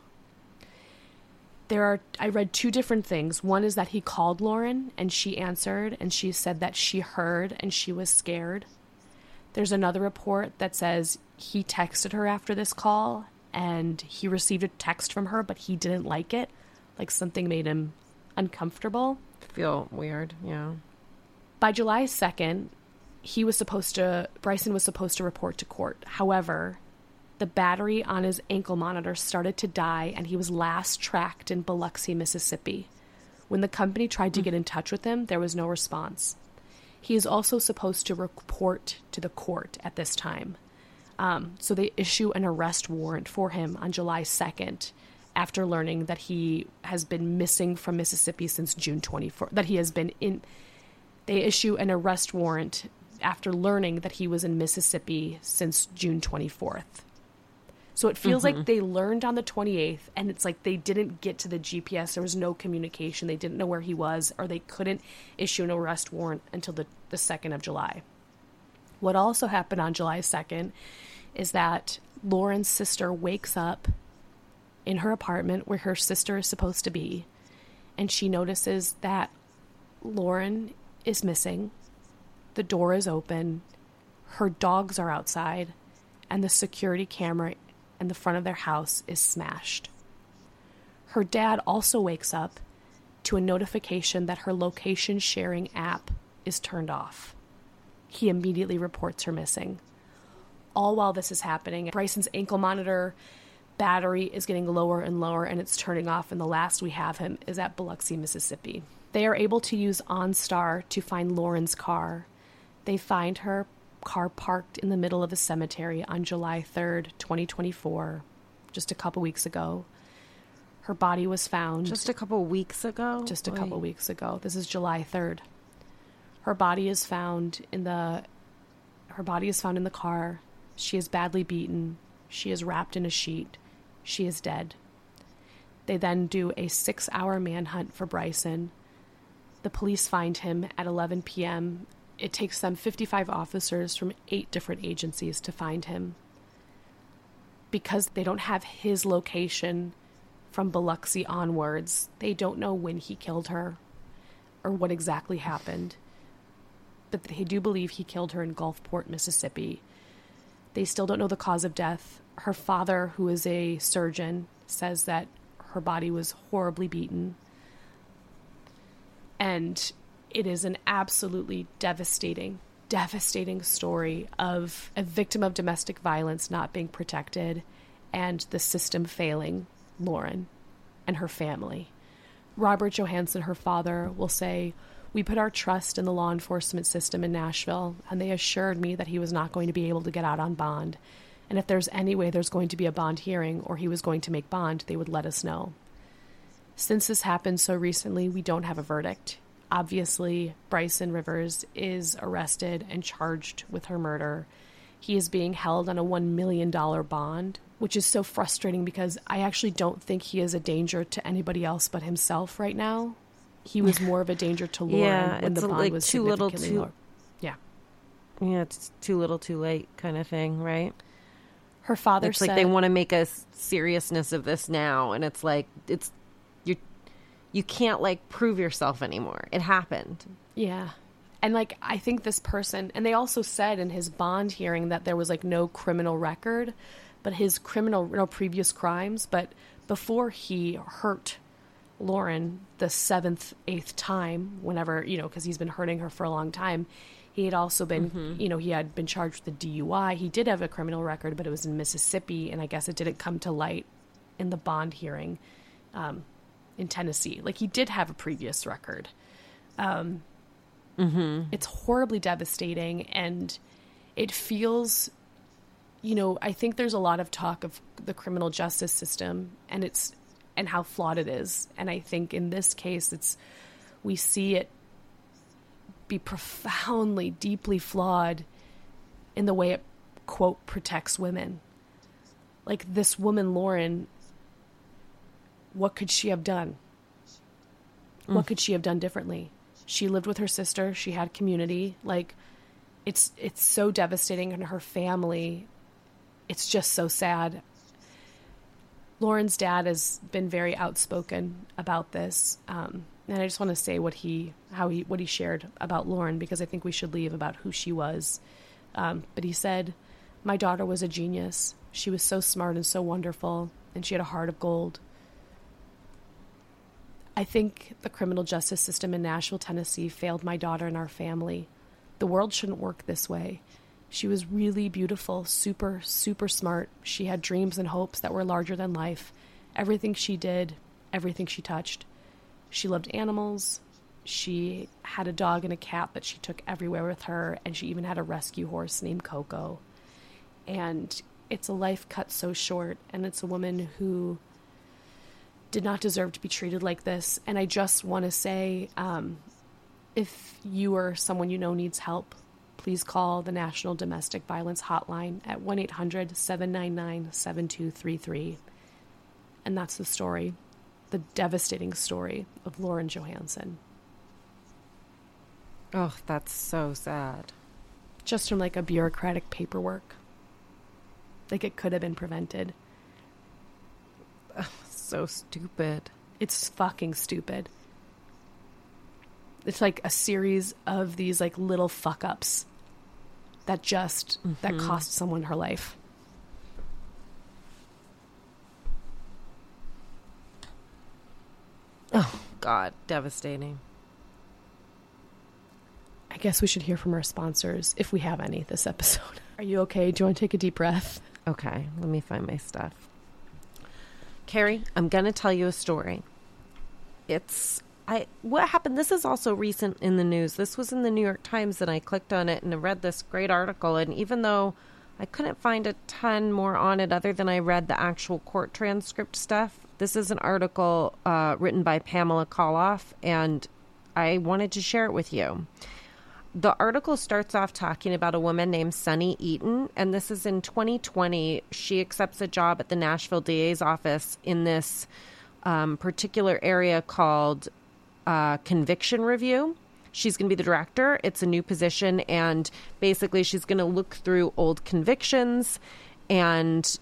There are, I read two different things. One is that he called Lauren, and she answered, and she said that she heard, and she was scared. There's another report that says he texted her after this call, and he received a text from her, but he didn't like it. Like something made him uncomfortable. Feel weird, yeah. By July second, he was supposed to, Bryson was supposed to report to court. However, the battery on his ankle monitor started to die, and he was last tracked in Biloxi, Mississippi. When the company tried to get in touch with him, there was no response. He is also supposed to report to the court at this time. Um, so they issue an arrest warrant for him on July second after learning that he has been missing from Mississippi since June twenty-fourth, that he has been in. They issue an arrest warrant after learning that he was in Mississippi since June twenty-fourth. So it feels mm-hmm. like they learned on the twenty-eighth, and it's like they didn't get to the G P S. There was no communication. They didn't know where he was, or they couldn't issue an arrest warrant until the, the second of July. What also happened on July second is that Lauren's sister wakes up in her apartment where her sister is supposed to be, and she notices that Lauren is missing. The door is open. Her dogs are outside, and the security camera in the front of their house is smashed. Her dad also wakes up to a notification that her location sharing app is turned off. He immediately reports her missing. All while this is happening, Bryson's ankle monitor battery is getting lower and lower, and it's turning off, and the last we have him is at Biloxi, Mississippi. They are able to use OnStar to find Lauren's car. They find her car parked in the middle of a cemetery on July third, twenty twenty-four, just a couple weeks ago. Her body was found. Just a couple weeks ago? Just a Wait. couple weeks ago. This is July third. Her body is found in the her body is found in the car. She is badly beaten. She is wrapped in a sheet. She is dead. They then do a six-hour manhunt for Bryson. The police find him at eleven p.m. It takes them fifty-five officers from eight different agencies to find him. Because they don't have his location from Biloxi onwards, they don't know when he killed her or what exactly happened. But they do believe he killed her in Gulfport, Mississippi. They still don't know the cause of death. Her father, who is a surgeon, says that her body was horribly beaten. And it is an absolutely devastating, devastating story of a victim of domestic violence not being protected and the system failing Lauren and her family. Robert Johansson, her father, will say, "We put our trust in the law enforcement system in Nashville, and they assured me that he was not going to be able to get out on bond. And if there's any way there's going to be a bond hearing or he was going to make bond, they would let us know. Since this happened so recently, we don't have a verdict. Obviously, Bryson Rivers is arrested and charged with her murder. He is being held on a one million dollars bond, which is so frustrating because I actually don't think he is a danger to anybody else but himself right now. He was more of a danger to Lauren yeah, when the bond like was too little significantly too, lower. Yeah. Yeah, it's too little too late kind of thing, right? Her father it's said... like they want to make a seriousness of this now, and it's like, it's you you can't, like, prove yourself anymore. It happened. Yeah. And, like, I think this person... And they also said in his bond hearing that there was, like, no criminal record, but his criminal... No previous crimes, but before he hurt Lauren the seventh, eighth time, whenever, you know, because he's been hurting her for a long time, he had also been, mm-hmm. you know, he had been charged with a D U I. He did have a criminal record, but it was in Mississippi, and I guess it didn't come to light in the bond hearing um, in Tennessee. Like, he did have a previous record. Um, mm-hmm. It's horribly devastating, and it feels, you know, I think there's a lot of talk of the criminal justice system and it's and how flawed it is. And I think in this case, it's we see it be profoundly, deeply flawed in the way it, quote, protects women. Like, this woman, Lauren, what could she have done? Mm. What could she have done differently? She lived with her sister. She had community. Like, it's it's so devastating, and her family, it's just so sad. Lauren's dad has been very outspoken about this. Um, and I just want to say what he, how he, what he shared about Lauren, because I think we should leave about who she was. Um, but he said, "My daughter was a genius. She was so smart and so wonderful, and she had a heart of gold." I think the criminal justice system in Nashville, Tennessee failed my daughter and our family. The world shouldn't work this way. She was really beautiful, super, super smart. She had dreams and hopes that were larger than life. Everything she did, everything she touched. She loved animals. She had a dog and a cat that she took everywhere with her, and she even had a rescue horse named Coco. And it's a life cut so short, and it's a woman who did not deserve to be treated like this. And I just want to say, um, if you or someone you know needs help, please call the National Domestic Violence Hotline at one eight hundred, seven nine nine, seven two three three. And that's the story, the devastating story of Lauren Johansson. Oh, that's so sad. Just from like a bureaucratic paperwork. Like, it could have been prevented. Ugh, so stupid. It's fucking stupid. It's like a series of these like little fuck ups that just, mm-hmm. that cost someone her life. Oh, God, devastating. I guess we should hear from our sponsors, if we have any, this episode. Are you okay? Do you want to take a deep breath? Okay, let me find my stuff. Carrie, I'm going to tell you a story. It's, I, what happened, this is also recent in the news. This was in the New York Times, and I clicked on it and I read this great article. And even though I couldn't find a ton more on it other than I read the actual court transcript stuff, this is an article uh, written by Pamela Koloff, and I wanted to share it with you. The article starts off talking about a woman named Sunny Eaton, and this is in twenty twenty. She accepts a job at the Nashville D A's office in this um, particular area called uh, Conviction Review. She's going to be the director. It's a new position, and basically she's going to look through old convictions, and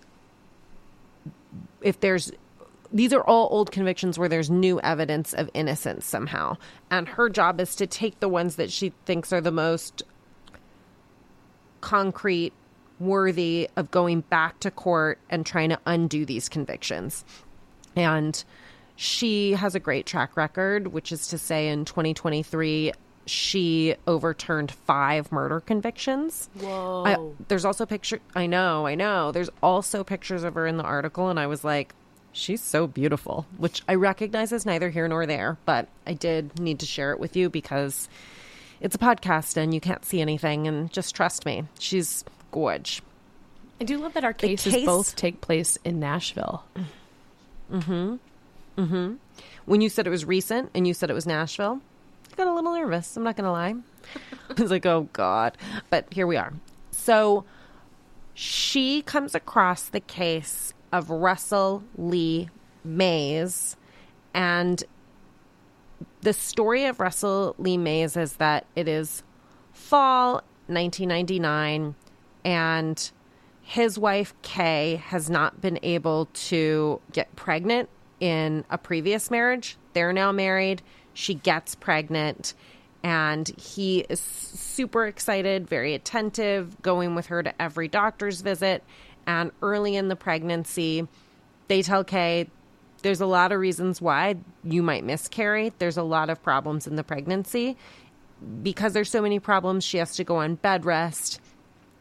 if there's these are all old convictions where there's new evidence of innocence somehow. And her job is to take the ones that she thinks are the most concrete, worthy of going back to court and trying to undo these convictions. And she has a great track record, which is to say in twenty twenty-three, she overturned five murder convictions. Whoa. I, there's also picture. I know, I know. There's also pictures of her in the article. And I was like, she's so beautiful, which I recognize as neither here nor there, but I did need to share it with you because it's a podcast and you can't see anything, and just trust me, she's gorge. I do love that our cases case... both take place in Nashville. Mm-hmm. Mm-hmm. When you said it was recent and you said it was Nashville, I got a little nervous. I'm not going to lie. I was like, oh, God. But here we are. So she comes across the case of Russell Lee Mays, and the story of Russell Lee Mays is that it is fall nineteen ninety-nine, and his wife Kay has not been able to get pregnant in a previous marriage. They're now married. She gets pregnant, and he is super excited, very attentive, going with her to every doctor's visit. And early in the pregnancy, they tell Kay, there's a lot of reasons why you might miscarry. There's a lot of problems in the pregnancy. Because there's so many problems, she has to go on bed rest.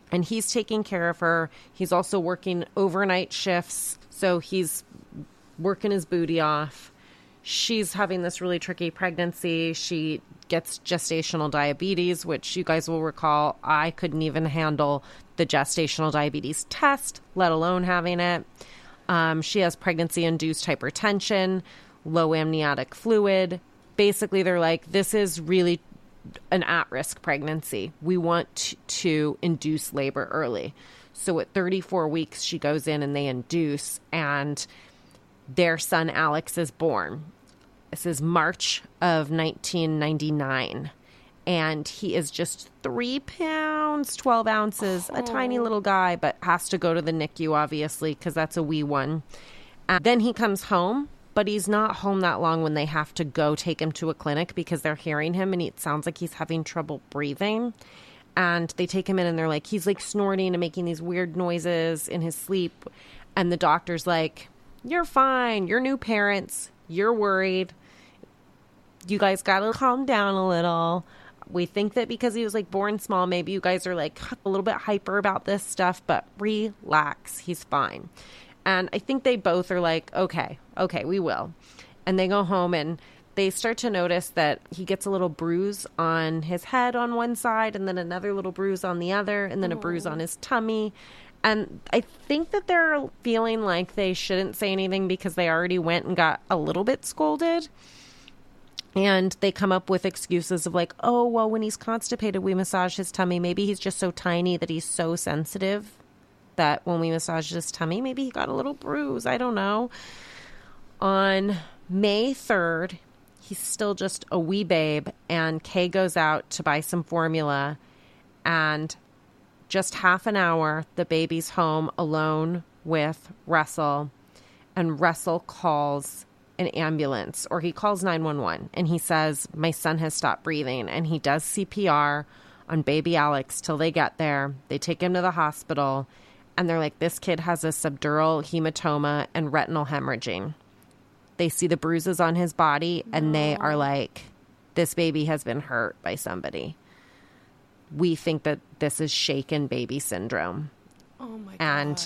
And he's taking care of her. He's also working overnight shifts. So he's working his booty off. She's having this really tricky pregnancy. She gets gestational diabetes, which you guys will recall I couldn't even handle the gestational diabetes test, let alone having it. Um, she has pregnancy-induced hypertension, low amniotic fluid. Basically, they're like, this is really an at-risk pregnancy. We want t- to induce labor early. So at thirty-four weeks, she goes in and they induce, and their son Alex is born. This is March of nineteen ninety-nine. And he is just three pounds, twelve ounces, a tiny little guy, but has to go to the N I C U, obviously, because that's a wee one. And then he comes home, but he's not home that long when they have to go take him to a clinic because they're hearing him and it sounds like he's having trouble breathing. And they take him in and they're like, he's like snorting and making these weird noises in his sleep. And the doctor's like, you're fine. You're new parents. You're worried. You guys got to calm down a little. We think that because he was like born small, maybe you guys are like a little bit hyper about this stuff, but relax. He's fine. And I think they both are like, okay, okay, we will. And they go home and they start to notice that he gets a little bruise on his head on one side and then another little bruise on the other and then a bruise on his tummy. And I think that they're feeling like they shouldn't say anything because they already went and got a little bit scolded. And they come up with excuses of like, oh, well, when he's constipated, we massage his tummy. Maybe he's just so tiny that he's so sensitive that when we massaged his tummy, maybe he got a little bruise. I don't know. On May third, he's still just a wee babe. And Kay goes out to buy some formula. And just half an hour, the baby's home alone with Russell. And Russell calls an ambulance, or he calls nine one one and he says, my son has stopped breathing, and he does C P R on baby Alex till they get there. They take him to the hospital and they're like, this kid has a subdural hematoma and retinal hemorrhaging. They see the bruises on his body and they are like, this baby has been hurt by somebody. We think that this is shaken baby syndrome. Oh my God. And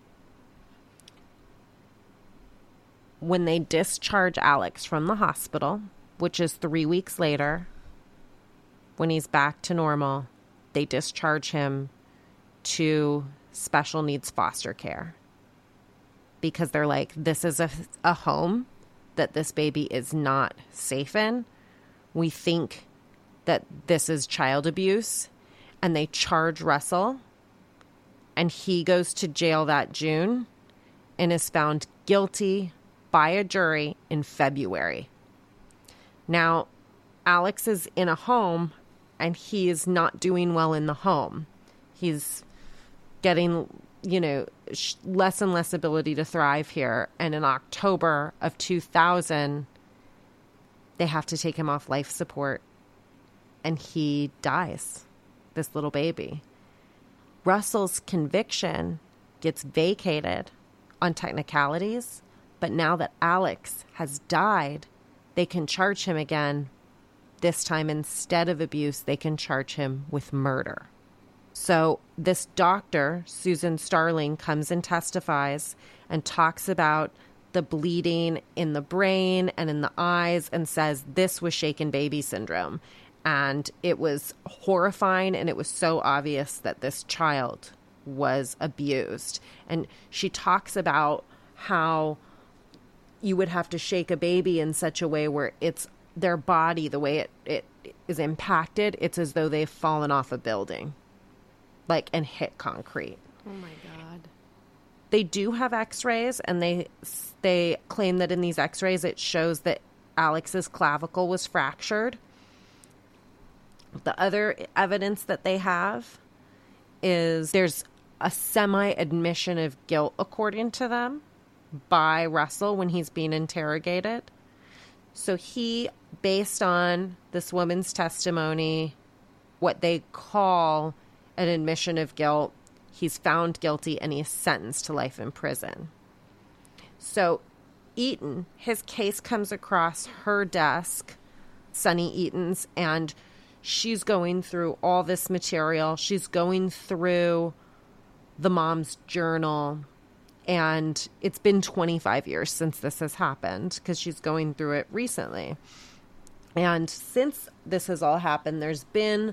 when they discharge Alex from the hospital, which is three weeks later, when he's back to normal, they discharge him to special needs foster care because they're like, this is a, a home that this baby is not safe in. We think that this is child abuse, and they charge Russell, and he goes to jail that June and is found guilty by a jury in February. Now, Alex is in a home and he is not doing well in the home. He's getting, you know, sh- less and less ability to thrive here. And in October of two thousand, they have to take him off life support and he dies, this little baby. Russell's conviction gets vacated on technicalities. But now that Alex has died, they can charge him again. This time, instead of abuse, they can charge him with murder. So this doctor, Susan Starling, comes and testifies and talks about the bleeding in the brain and in the eyes and says this was shaken baby syndrome. And it was horrifying, and it was so obvious that this child was abused. And she talks about how you would have to shake a baby in such a way where it's their body, the way it, it is impacted, it's as though they've fallen off a building, like, and hit concrete. Oh my God. They do have x-rays, and they they claim that in these x-rays it shows that Alex's clavicle was fractured. The other evidence that they have is there's a semi-admission of guilt, according to them, by Russell when he's being interrogated. So he, based on this woman's testimony, what they call an admission of guilt, he's found guilty and he's sentenced to life in prison. So Eaton, his case comes across her desk, Sunny Eaton's, and she's going through all this material. She's going through the mom's journal. And it's been twenty-five years since this has happened because she's going through it recently. And since this has all happened, there's been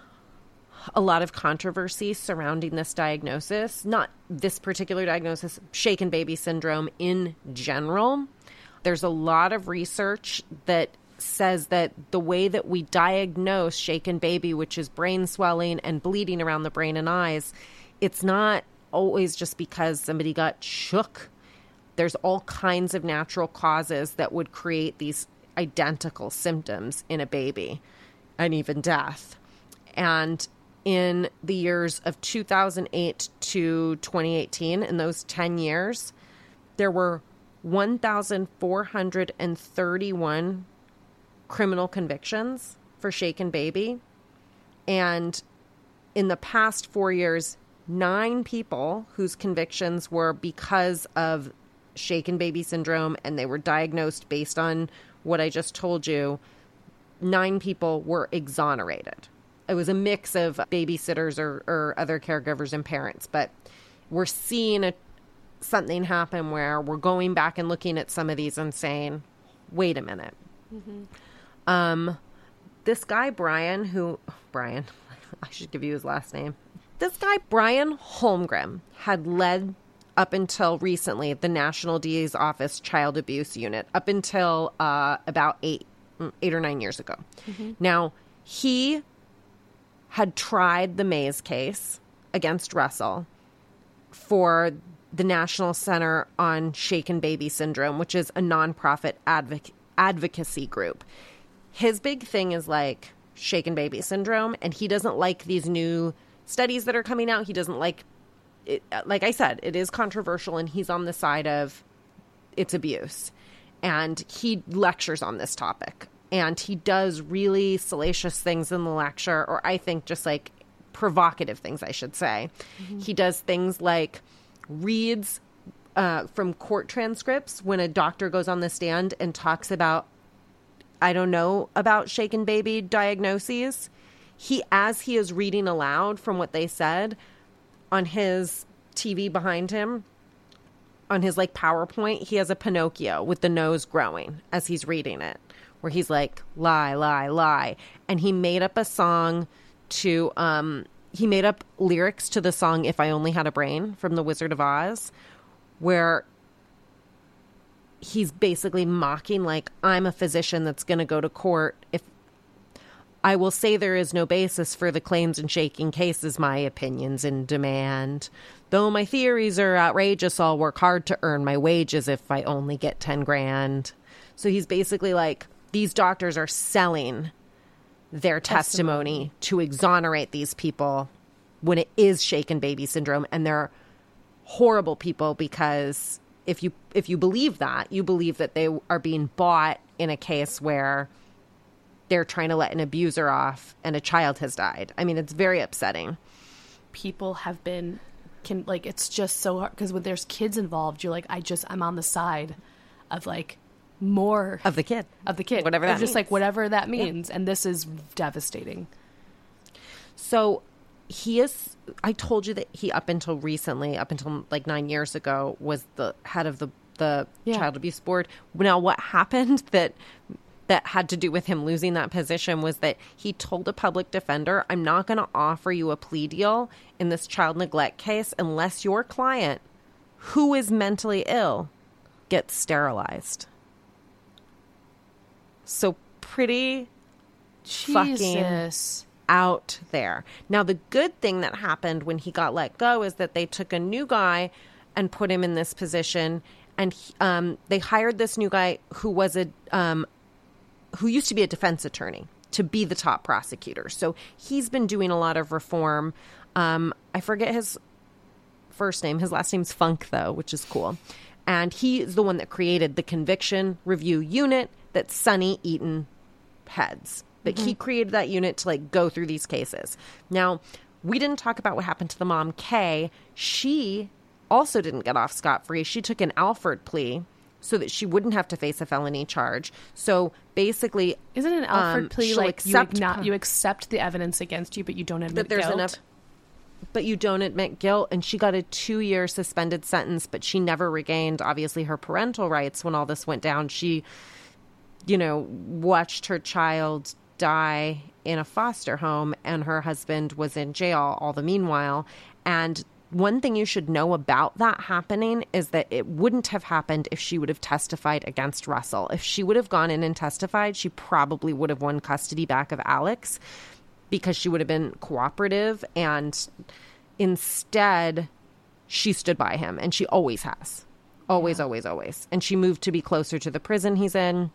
a lot of controversy surrounding this diagnosis. Not this particular diagnosis, shaken baby syndrome in general. There's a lot of research that says that the way that we diagnose shaken baby, which is brain swelling and bleeding around the brain and eyes, it's not always just because somebody got shook. There's all kinds of natural causes that would create these identical symptoms in a baby and even death. And in the years of two thousand eight to twenty eighteen, in those ten years, there were one thousand four hundred thirty-one criminal convictions for shaken baby. And in the past four years, nine people whose convictions were because of shaken baby syndrome and they were diagnosed based on what I just told you, nine people were exonerated. It was a mix of babysitters or, or other caregivers and parents, but we're seeing a, something happen where we're going back and looking at some of these and saying, wait a minute. Mm-hmm. Um, this guy, Brian, who, Brian, I should give you his last name. This guy, Brian Holmgren, had led up until recently the National D A's Office Child Abuse Unit, up until uh, about eight, eight or nine years ago. Mm-hmm. Now, he had tried the Mays case against Russell for the National Center on Shaken Baby Syndrome, which is a nonprofit advoc- advocacy group. His big thing is like shaken baby syndrome, and he doesn't like these new studies that are coming out. He doesn't like it. Like I said, it is controversial, and he's on the side of it's abuse. And he lectures on this topic, and he does really salacious things in the lecture, or I think just like provocative things, I should say. Mm-hmm. He does things like reads uh, from court transcripts when a doctor goes on the stand and talks about, I don't know, about shaken baby diagnoses. He, as he is reading aloud from what they said on his T V behind him, on his like PowerPoint, he has a Pinocchio with the nose growing as he's reading it, where he's like, lie, lie, lie. And he made up a song to, um, he made up lyrics to the song If I Only Had a Brain from The Wizard of Oz, where he's basically mocking, like, I'm a physician that's going to go to court. If I will say there is no basis for the claims in shaking cases, my opinion's in demand. Though my theories are outrageous, I'll work hard to earn my wages if I only get ten grand. So he's basically like, these doctors are selling their testimony, testimony to exonerate these people when it is shaken baby syndrome. And they're horrible people because if you if you believe that, you believe that they are being bought in a case where they're trying to let an abuser off and a child has died. I mean, it's very upsetting. People have been, can like, it's just so hard because when there's kids involved, you're like, I just, I'm on the side of like more of the kid, of the kid, whatever that just means. like whatever that means. Yeah. And this is devastating. So he is, I told you that he, up until recently, up until like nine years ago, was the head of the, the yeah. child abuse board. Now, what happened that that had to do with him losing that position was that he told a public defender, I'm not going to offer you a plea deal in this child neglect case unless your client, who is mentally ill, gets sterilized. So pretty Jesus. fucking out there. Now, the good thing that happened when he got let go is that they took a new guy and put him in this position. And he, um, they hired this new guy who was a um, who used to be a defense attorney to be the top prosecutor. So he's been doing a lot of reform. Um, I forget his first name. His last name's Funk, though, which is cool. And he is the one that created the conviction review unit that Sonny Eaton heads. But mm-hmm. he created that unit to like go through these cases. Now, we didn't talk about what happened to the mom, Kay. She also didn't get off scot-free. She took an Alford plea so that she wouldn't have to face a felony charge. So basically, Isn't an Alford um, plea she'll like you, accept igno- con- you accept the evidence against you, but you don't admit that there's guilt? enough, but you don't admit guilt. And she got a two-year suspended sentence, but she never regained, obviously, her parental rights when all this went down. She, you know, watched her child die in a foster home, and her husband was in jail all the meanwhile. And one thing you should know about that happening is that it wouldn't have happened if she would have testified against Russell. If she would have gone in and testified, she probably would have won custody back of Alex because she would have been cooperative. And instead, she stood by him, and she always has. Always, yeah. always, always. And she moved to be closer to the prison he's in.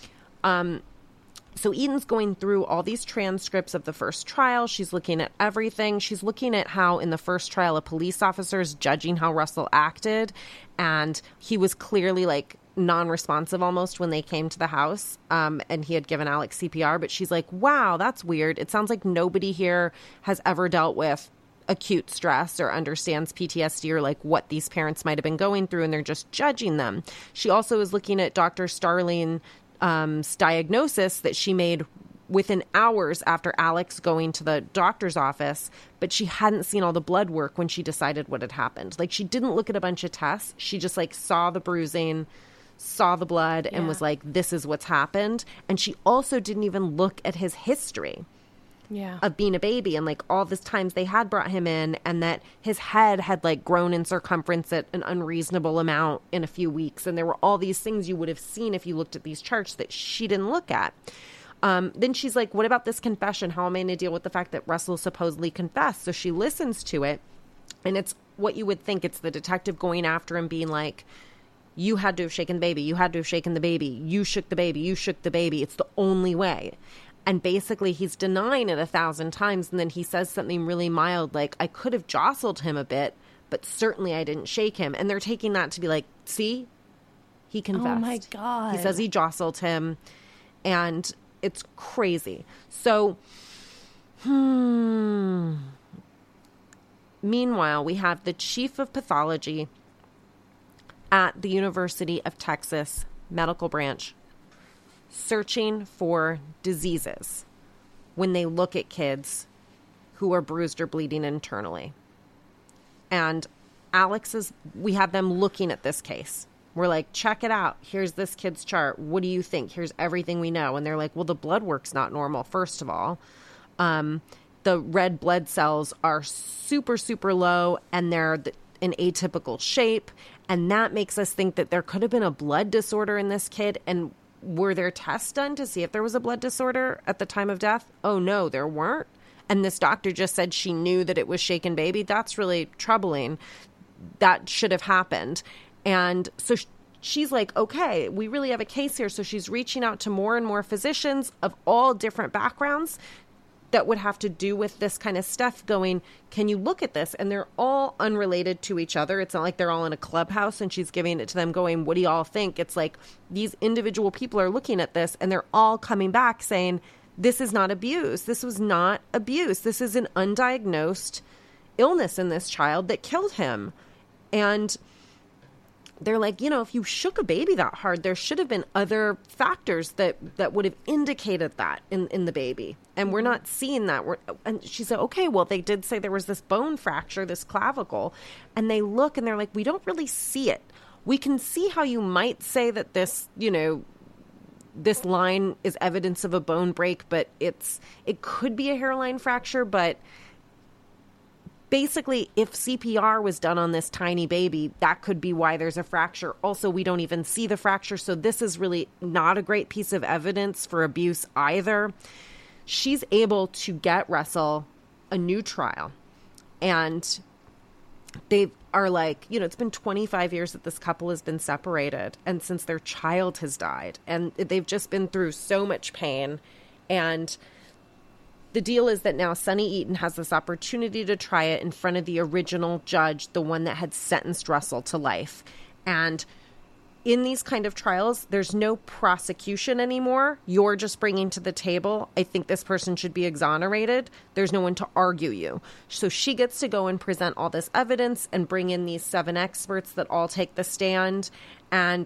Um, So Eden's going through all these transcripts of the first trial. She's looking at everything. She's looking at how in the first trial a police officer is judging how Russell acted. And he was clearly like non-responsive almost when they came to the house. Um, and he had given Alex C P R. But she's like, wow, that's weird. It sounds like nobody here has ever dealt with acute stress or understands P T S D or like what these parents might have been going through. And they're just judging them. She also is looking at Doctor Starling Um, diagnosis that she made within hours after Alex going to the doctor's office, but she hadn't seen all the blood work when she decided what had happened. Like, she didn't look at a bunch of tests. She just like saw the bruising, saw the blood, and yeah. was like, this is what's happened. And she also didn't even look at his history yeah. of being a baby and like all this times they had brought him in, and that his head had like grown in circumference at an unreasonable amount in a few weeks. And there were all these things you would have seen if you looked at these charts that she didn't look at. Um, then she's like, what about this confession? How am I going to deal with the fact that Russell supposedly confessed? So she listens to it, and it's what you would think. It's the detective going after him being like, you had to have shaken the baby. You had to have shaken the baby. You shook the baby. You shook the baby. It's the only way. And basically he's denying it a thousand times. And then he says something really mild, like, I could have jostled him a bit, but certainly I didn't shake him. And they're taking that to be like, see, he confessed. Oh my God. He says he jostled him. And it's crazy. So, hmm. Meanwhile, we have the chief of pathology at the University of Texas Medical Branch searching for diseases when they look at kids who are bruised or bleeding internally. And Alex is, we have them looking at this case. We're like, check it out. Here's this kid's chart. What do you think? Here's everything we know. And they're like, well, the blood work's not normal, first of all. Um, the red blood cells are super, super low, and they're in atypical shape. And that makes us think that there could have been a blood disorder in this kid. And were there tests done to see if there was a blood disorder at the time of death? Oh, no, there weren't. And this doctor just said she knew that it was shaken baby. That's really troubling. That should have happened. And so she's like, okay, we really have a case here. So she's reaching out to more and more physicians of all different backgrounds that would have to do with this kind of stuff, going, can you look at this? And they're all unrelated to each other. It's not like they're all in a clubhouse and she's giving it to them going, what do y'all think? It's like these individual people are looking at this and they're all coming back saying, this is not abuse. This was not abuse. This is an undiagnosed illness in this child that killed him. And they're like, you know, if you shook a baby that hard, there should have been other factors that, that would have indicated that in, in the baby. And we're not seeing that. We're, and she said, okay, well, they did say there was this bone fracture, this clavicle. And they look and they're like, we don't really see it. We can see how you might say that this, you know, this line is evidence of a bone break, but it's, it could be a hairline fracture, but basically, if C P R was done on this tiny baby, that could be why there's a fracture. Also, we don't even see the fracture, so this is really not a great piece of evidence for abuse either. She's able to get Russell a new trial, and they are like, you know, it's been twenty-five years that this couple has been separated, and since their child has died, and they've just been through so much pain, and the deal is that now Sonny Eaton has this opportunity to try it in front of the original judge, the one that had sentenced Russell to life. And in these kind of trials, there's no prosecution anymore. You're just bringing to the table, I think this person should be exonerated. There's no one to argue you. So she gets to go and present all this evidence and bring in these seven experts that all take the stand. And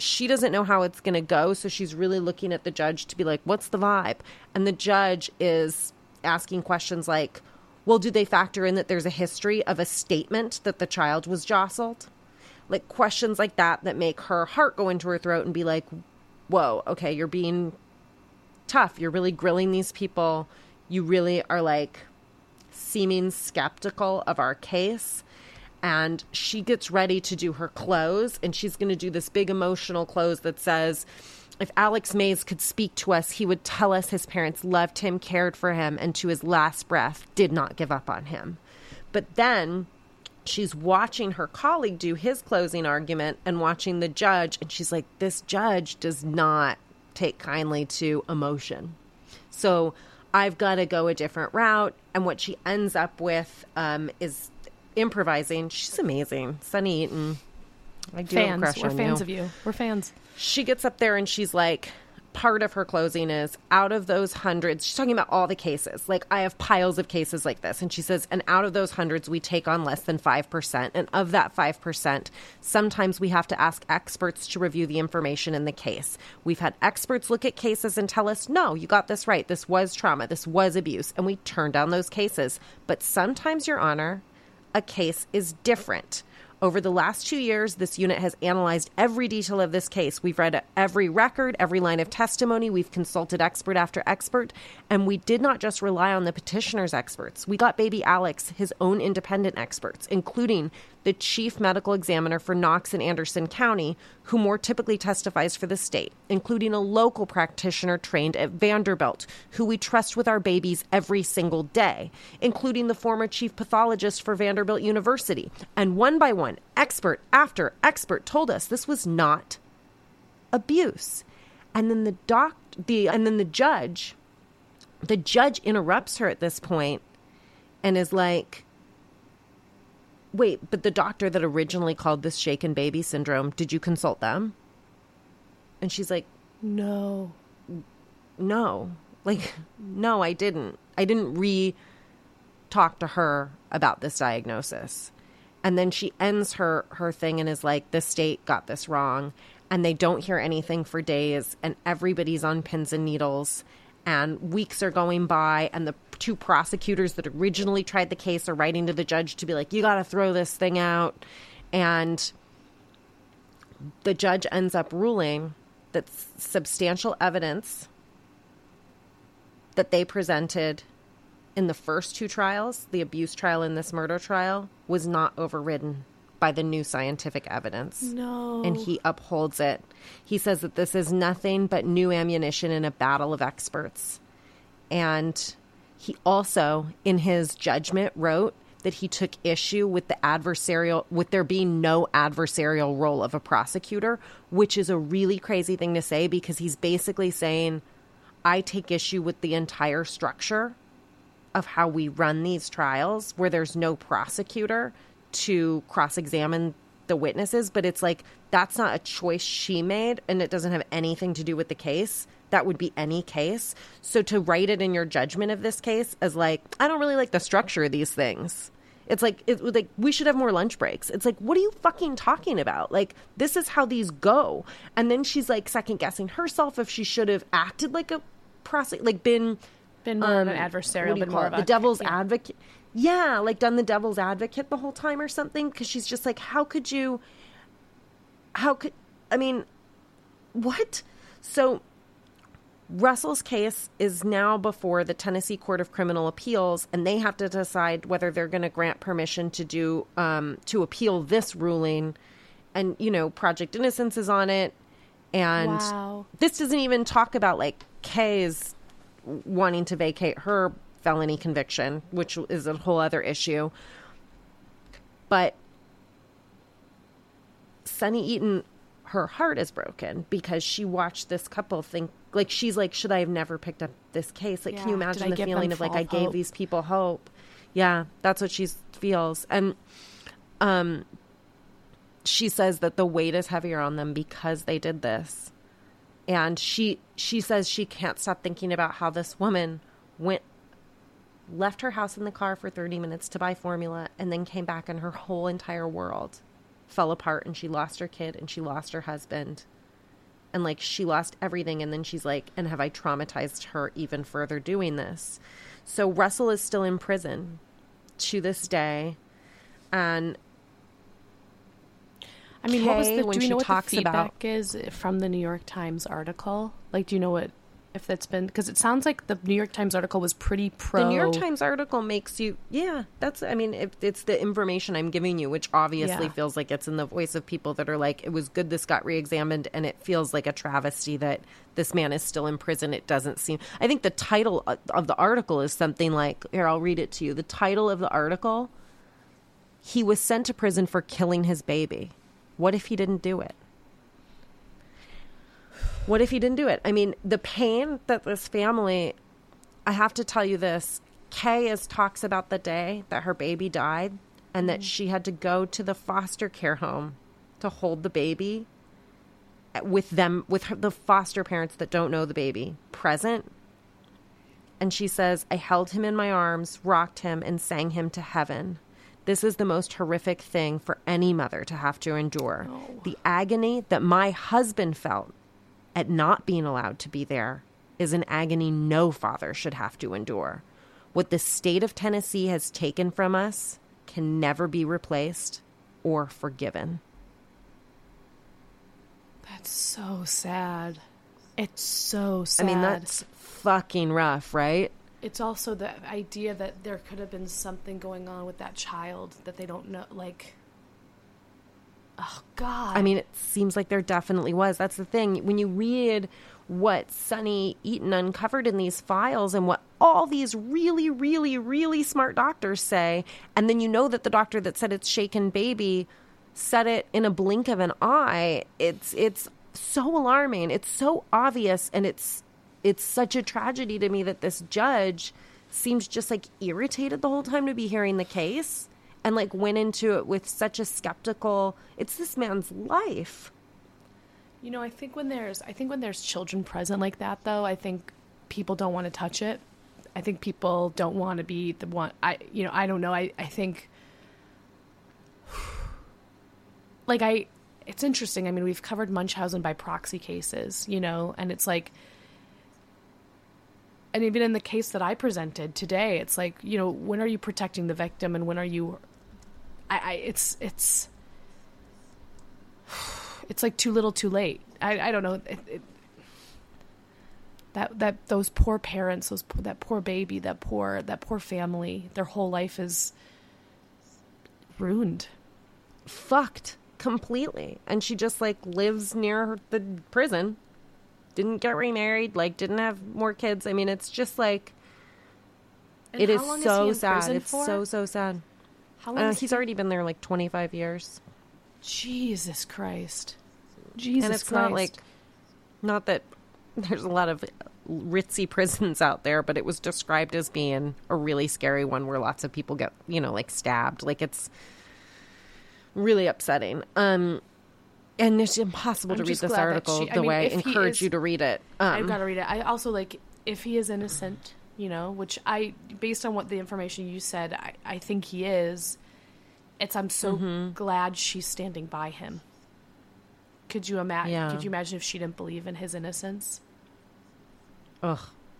she doesn't know how it's going to go. So she's really looking at the judge to be like, what's the vibe? And the judge is asking questions like, well, do they factor in that there's a history of a statement that the child was jostled? Like questions like that that make her heart go into her throat and be like, whoa, okay, you're being tough. You're really grilling these people. You really are like seeming skeptical of our case. And she gets ready to do her close, and she's going to do this big emotional close that says, if Alex Mays could speak to us, he would tell us his parents loved him, cared for him, and to his last breath did not give up on him. But then she's watching her colleague do his closing argument and watching the judge, and she's like, this judge does not take kindly to emotion. So I've got to go a different route. And what she ends up with um, is improvising. She's amazing. Sunny Eaton. I do have a Fans. crush We're on fans you. of you. We're fans. She gets up there and she's like, part of her closing is, out of those hundreds, she's talking about all the cases. Like, I have piles of cases like this. And she says, and out of those hundreds, we take on less than five percent. And of that five percent, sometimes we have to ask experts to review the information in the case. We've had experts look at cases and tell us, no, you got this right. This was trauma. This was abuse. And we turn down those cases. But sometimes, Your Honor, a case is different. Over the last two years, this unit has analyzed every detail of this case. We've read every record, every line of testimony. We've consulted expert after expert. And we did not just rely on the petitioner's experts. We got baby Alex his own independent experts, including the chief medical examiner for Knox and Anderson County, who more typically testifies for the state, including a local practitioner trained at Vanderbilt, who we trust with our babies every single day, including the former chief pathologist for Vanderbilt University. And one by one, expert after expert told us this was not abuse. And then the doc, the and then the judge, the judge interrupts her at this point and is like, wait, but the doctor that originally called this shaken baby syndrome, did you consult them? And she's like, No. no, like, no, I didn't. I didn't re-talk to her about this diagnosis. And then she ends her, her thing and is like, the state got this wrong. And they don't hear anything for days. And everybody's on pins and needles. And weeks are going by. And the two prosecutors that originally tried the case are writing to the judge to be like, you got to throw this thing out. And the judge ends up ruling that substantial evidence that they presented in the first two trials, the abuse trial and this murder trial, was not overridden by the new scientific evidence. No. And he upholds it. He says that this is nothing but new ammunition in a battle of experts. And he also, in his judgment, wrote that he took issue with the adversarial, with there being no adversarial role of a prosecutor, which is a really crazy thing to say, because he's basically saying, I take issue with the entire structure of how we run these trials, where there's no prosecutor to cross-examine the witnesses. But it's like, that's not a choice she made, and it doesn't have anything to do with the case. That would be any case. So to write it in your judgment of this case as like, I don't really like the structure of these things. It's like, it, like we should have more lunch breaks. It's like, what are you fucking talking about? Like, this is how these go. And then she's like second guessing herself if she should have acted like a prosec, like been Been more um, of an adversarial, what do you been call more it? of The a devil's yeah. advocate. Yeah, like done the devil's advocate the whole time or something. Because she's just like, how could you? How could? I mean, what? So Russell's case is now before the Tennessee Court of Criminal Appeals, and they have to decide whether they're going to grant permission to do um, to appeal this ruling. And you know, Project Innocence is on it, and Wow. this doesn't even talk about like Kay's wanting to vacate her felony conviction, which is a whole other issue. But Sunny Eaton, her heart is broken because she watched this couple think, like, she's like, should I have never picked up this case? Like, Yeah. can you Did imagine I the give feeling them of like, false I gave hope? these people hope. Yeah, that's what she feels. And um, she says that the weight is heavier on them because they did this. And she she says she can't stop thinking about how this woman went, left her house in the car for thirty minutes to buy formula, and then came back and her whole entire world fell apart, and she lost her kid and she lost her husband. and like she lost everything. And then she's like, and have I traumatized her even further doing this? So Russell is still in prison to this day. And I mean, what was Kay, the, when do you she know what the talks feedback about- is from the New York Times article? Like, do you know what, if that's been, because it sounds like the New York Times article was pretty pro. The New York Times article makes you, yeah, that's, I mean, it, it's the information I'm giving you, which obviously Yeah. feels like it's in the voice of people that are like, it was good this got reexamined, and it feels like a travesty that this man is still in prison. It doesn't seem, I think the title of- of the article is something like, here, I'll read it to you. The title of the article, he was sent to prison for killing his baby. What if he didn't do it? What if he didn't do it? I mean, the pain that this family, I have to tell you this. Kay is talks about the day that her baby died and that she had to go to the foster care home to hold the baby with them, with her, the foster parents that don't know the baby present. And she says, I held him in my arms, rocked him, and sang him to heaven. This is the most horrific thing for any mother to have to endure. Oh. The agony that my husband felt at not being allowed to be there is an agony no father should have to endure. What the state of Tennessee has taken from us can never be replaced or forgiven. That's so sad. It's so sad. I mean, that's fucking rough, right? It's also the idea that there could have been something going on with that child that they don't know. Like, oh, God. I mean, it seems like there definitely was. That's the thing. When you read what Sonny Eaton uncovered in these files and what all these really, really, really smart doctors say, and then you know that the doctor that said it's shaken baby said it in a blink of an eye, it's it's so alarming. It's so obvious, and it's it's such a tragedy to me that this judge seems just like irritated the whole time to be hearing the case and like went into it with such a skeptical, it's this man's life. You know, I think when there's, I think when there's children present like that, though, I think people don't want to touch it. I think people don't want to be the one. I, you know, I don't know. I, I think, like, I, it's interesting. I mean, we've covered Munchausen by proxy cases, you know, and it's like, and even in the case that I presented today, it's like, you know, when are you protecting the victim and when are you, I, I it's, it's, it's like too little too late. I, I don't know. It, it, that, that, those poor parents, those, that poor baby, that poor, that poor family, their whole life is ruined. Fucked completely. And she just like lives near the prison. Didn't get remarried, like didn't have more kids. I mean, it's just like, And it is how long so he in sad. prison It's for? so, so sad. How long Uh, is he's he- already been there like twenty-five years. Jesus Christ. Jesus And it's Christ. not like, not that there's a lot of ritzy prisons out there, but it was described as being a really scary one where lots of people get, you know, like stabbed. Like it's really upsetting. Um, and it's impossible I'm to read just this glad that article she- I the mean, way I if he encourage is- you to read it. Um, I've got to read it. I also like if he is innocent, you know, which I, based on what the information you said, I, I think he is. It's I'm so Mm-hmm. glad she's standing by him. Could you imagine? Yeah. Could you imagine if she didn't believe in his innocence? Ugh.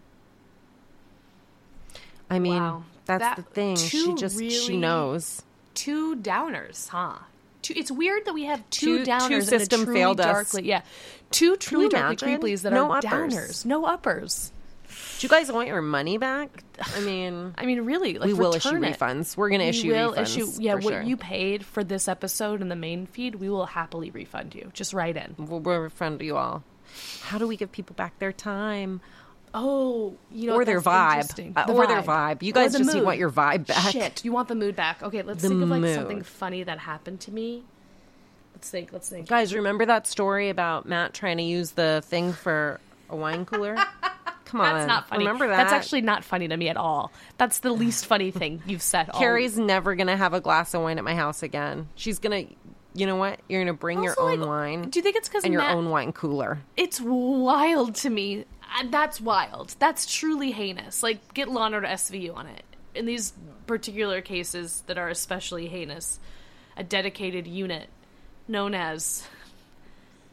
I mean, Wow. that's That- the thing. She two just, she really- knows. Two downers, huh? Two, it's weird that we have two, Two- two downers and system a truly failed us. darkly, yeah, two truly you darkly imagine? creeplies that No are uppers. downers, no uppers. Do you guys want your money back? I mean, I mean, really, like we will issue return it. refunds. We're going to We issue will refunds. issue, yeah, for what sure. you paid for this episode in the main feed, we will happily refund you. Just write in. We'll, we'll refund you all. How do we give people back their time? Oh, you know, Or their that's vibe. interesting. Uh, The or their vibe. You Or guys the just mood. want your vibe back. Shit, you want the mood back. Okay, let's The think of like mood. something funny that happened to me. Let's think. Let's think. Guys, remember that story about Matt trying to use the thing for a wine cooler? Come on. That's not funny. Remember that? That's actually not funny to me at all. That's the least funny thing you've said. all Carrie's never going to have a glass of wine at my house again. She's going to, you know what? You're going to bring your Also, own like, wine Do you think it's because and your Matt, own wine cooler. It's wild to me. Uh, That's wild. That's truly heinous. Like, get Law and Order S V U on it. In these particular cases that are especially heinous, a dedicated unit known as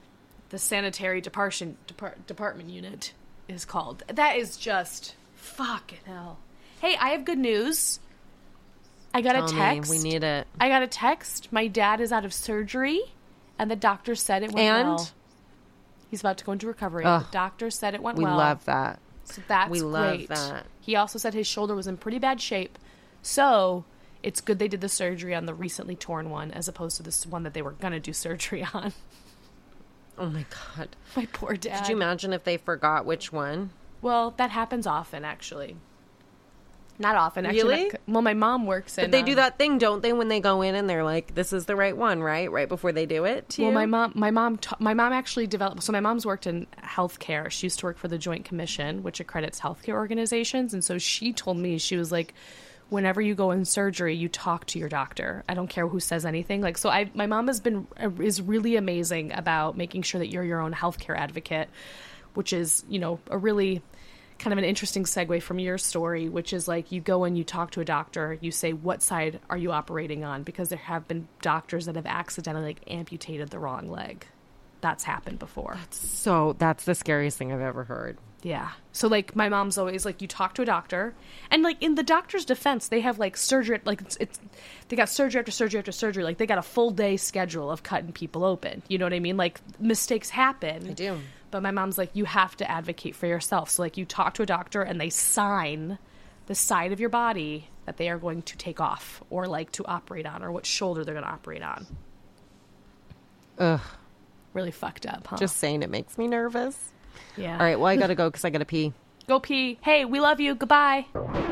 the sanitary department depart, department unit is called. That is just fucking hell. Hey, I have good news. I got Tell a text. me, we need it. I got a text. My dad is out of surgery, and the doctor said it went And? well. He's about to go into recovery. Ugh. The doctor said it went We well. love that. So that's We love great. that. He also said his shoulder was in pretty bad shape. So it's good they did the surgery on the recently torn one as opposed to this one that they were going to do surgery on. Oh my God. My poor dad. Could you imagine if they forgot which one? Well, that happens often, actually. Not often, actually. Really? Not- well, my mom works in... But they do um, that thing, don't they, when they go in and they're like, this is the right one, right? Right before they do it to Well, you? my mom, my mom, ta- my mom actually developed. So my mom's worked in healthcare. She used to work for the Joint Commission, which accredits healthcare organizations. And so she told me, she was like, whenever you go in surgery, you talk to your doctor. I don't care who says anything. Like, so I, my mom has been is really amazing about making sure that you're your own healthcare advocate, which is, you know, a really kind of an interesting segue from your story, which is like you go and you talk to a doctor, you say, what side are you operating on? Because there have been doctors that have accidentally like amputated the wrong leg. That's happened before. So that's the scariest thing I've ever heard. Yeah. So like my mom's always like, you talk to a doctor, and like in the doctor's defense, they have like surgery, like it's, it's they got surgery after surgery after surgery. Like they got a full day schedule of cutting people open. You know what I mean? Like mistakes happen. I do. But my mom's like, you have to advocate for yourself. So like you talk to a doctor and they sign the side of your body that they are going to take off or like to operate on, or what shoulder they're going to operate on. Ugh. Really fucked up, huh? Just saying it makes me nervous. yeah. All right, well, I got to go because I got to pee. Go pee. Hey, we love you. Goodbye.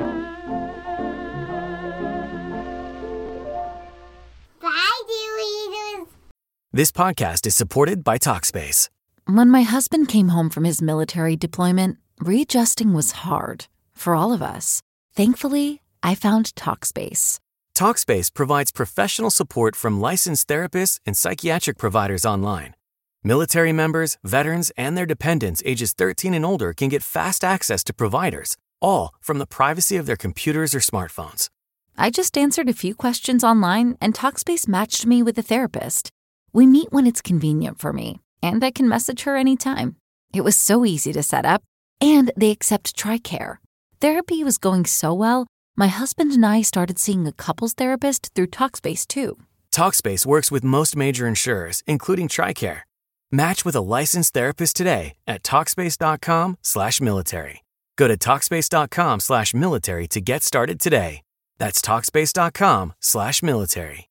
Bye, Doritos. This podcast is supported by Talkspace. When my husband came home from his military deployment, readjusting was hard for all of us. Thankfully, I found Talkspace. Talkspace provides professional support from licensed therapists and psychiatric providers online. Military members, veterans, and their dependents ages thirteen and older can get fast access to providers, all from the privacy of their computers or smartphones. I just answered a few questions online, and Talkspace matched me with a therapist. We meet when it's convenient for me, and I can message her anytime. It was so easy to set up, and they accept TRICARE. Therapy was going so well, my husband and I started seeing a couples therapist through Talkspace too. Talkspace works with most major insurers, including TRICARE. Match with a licensed therapist today at Talkspace.com slash military. Go to Talkspace.com slash military to get started today. That's Talkspace.com slash military.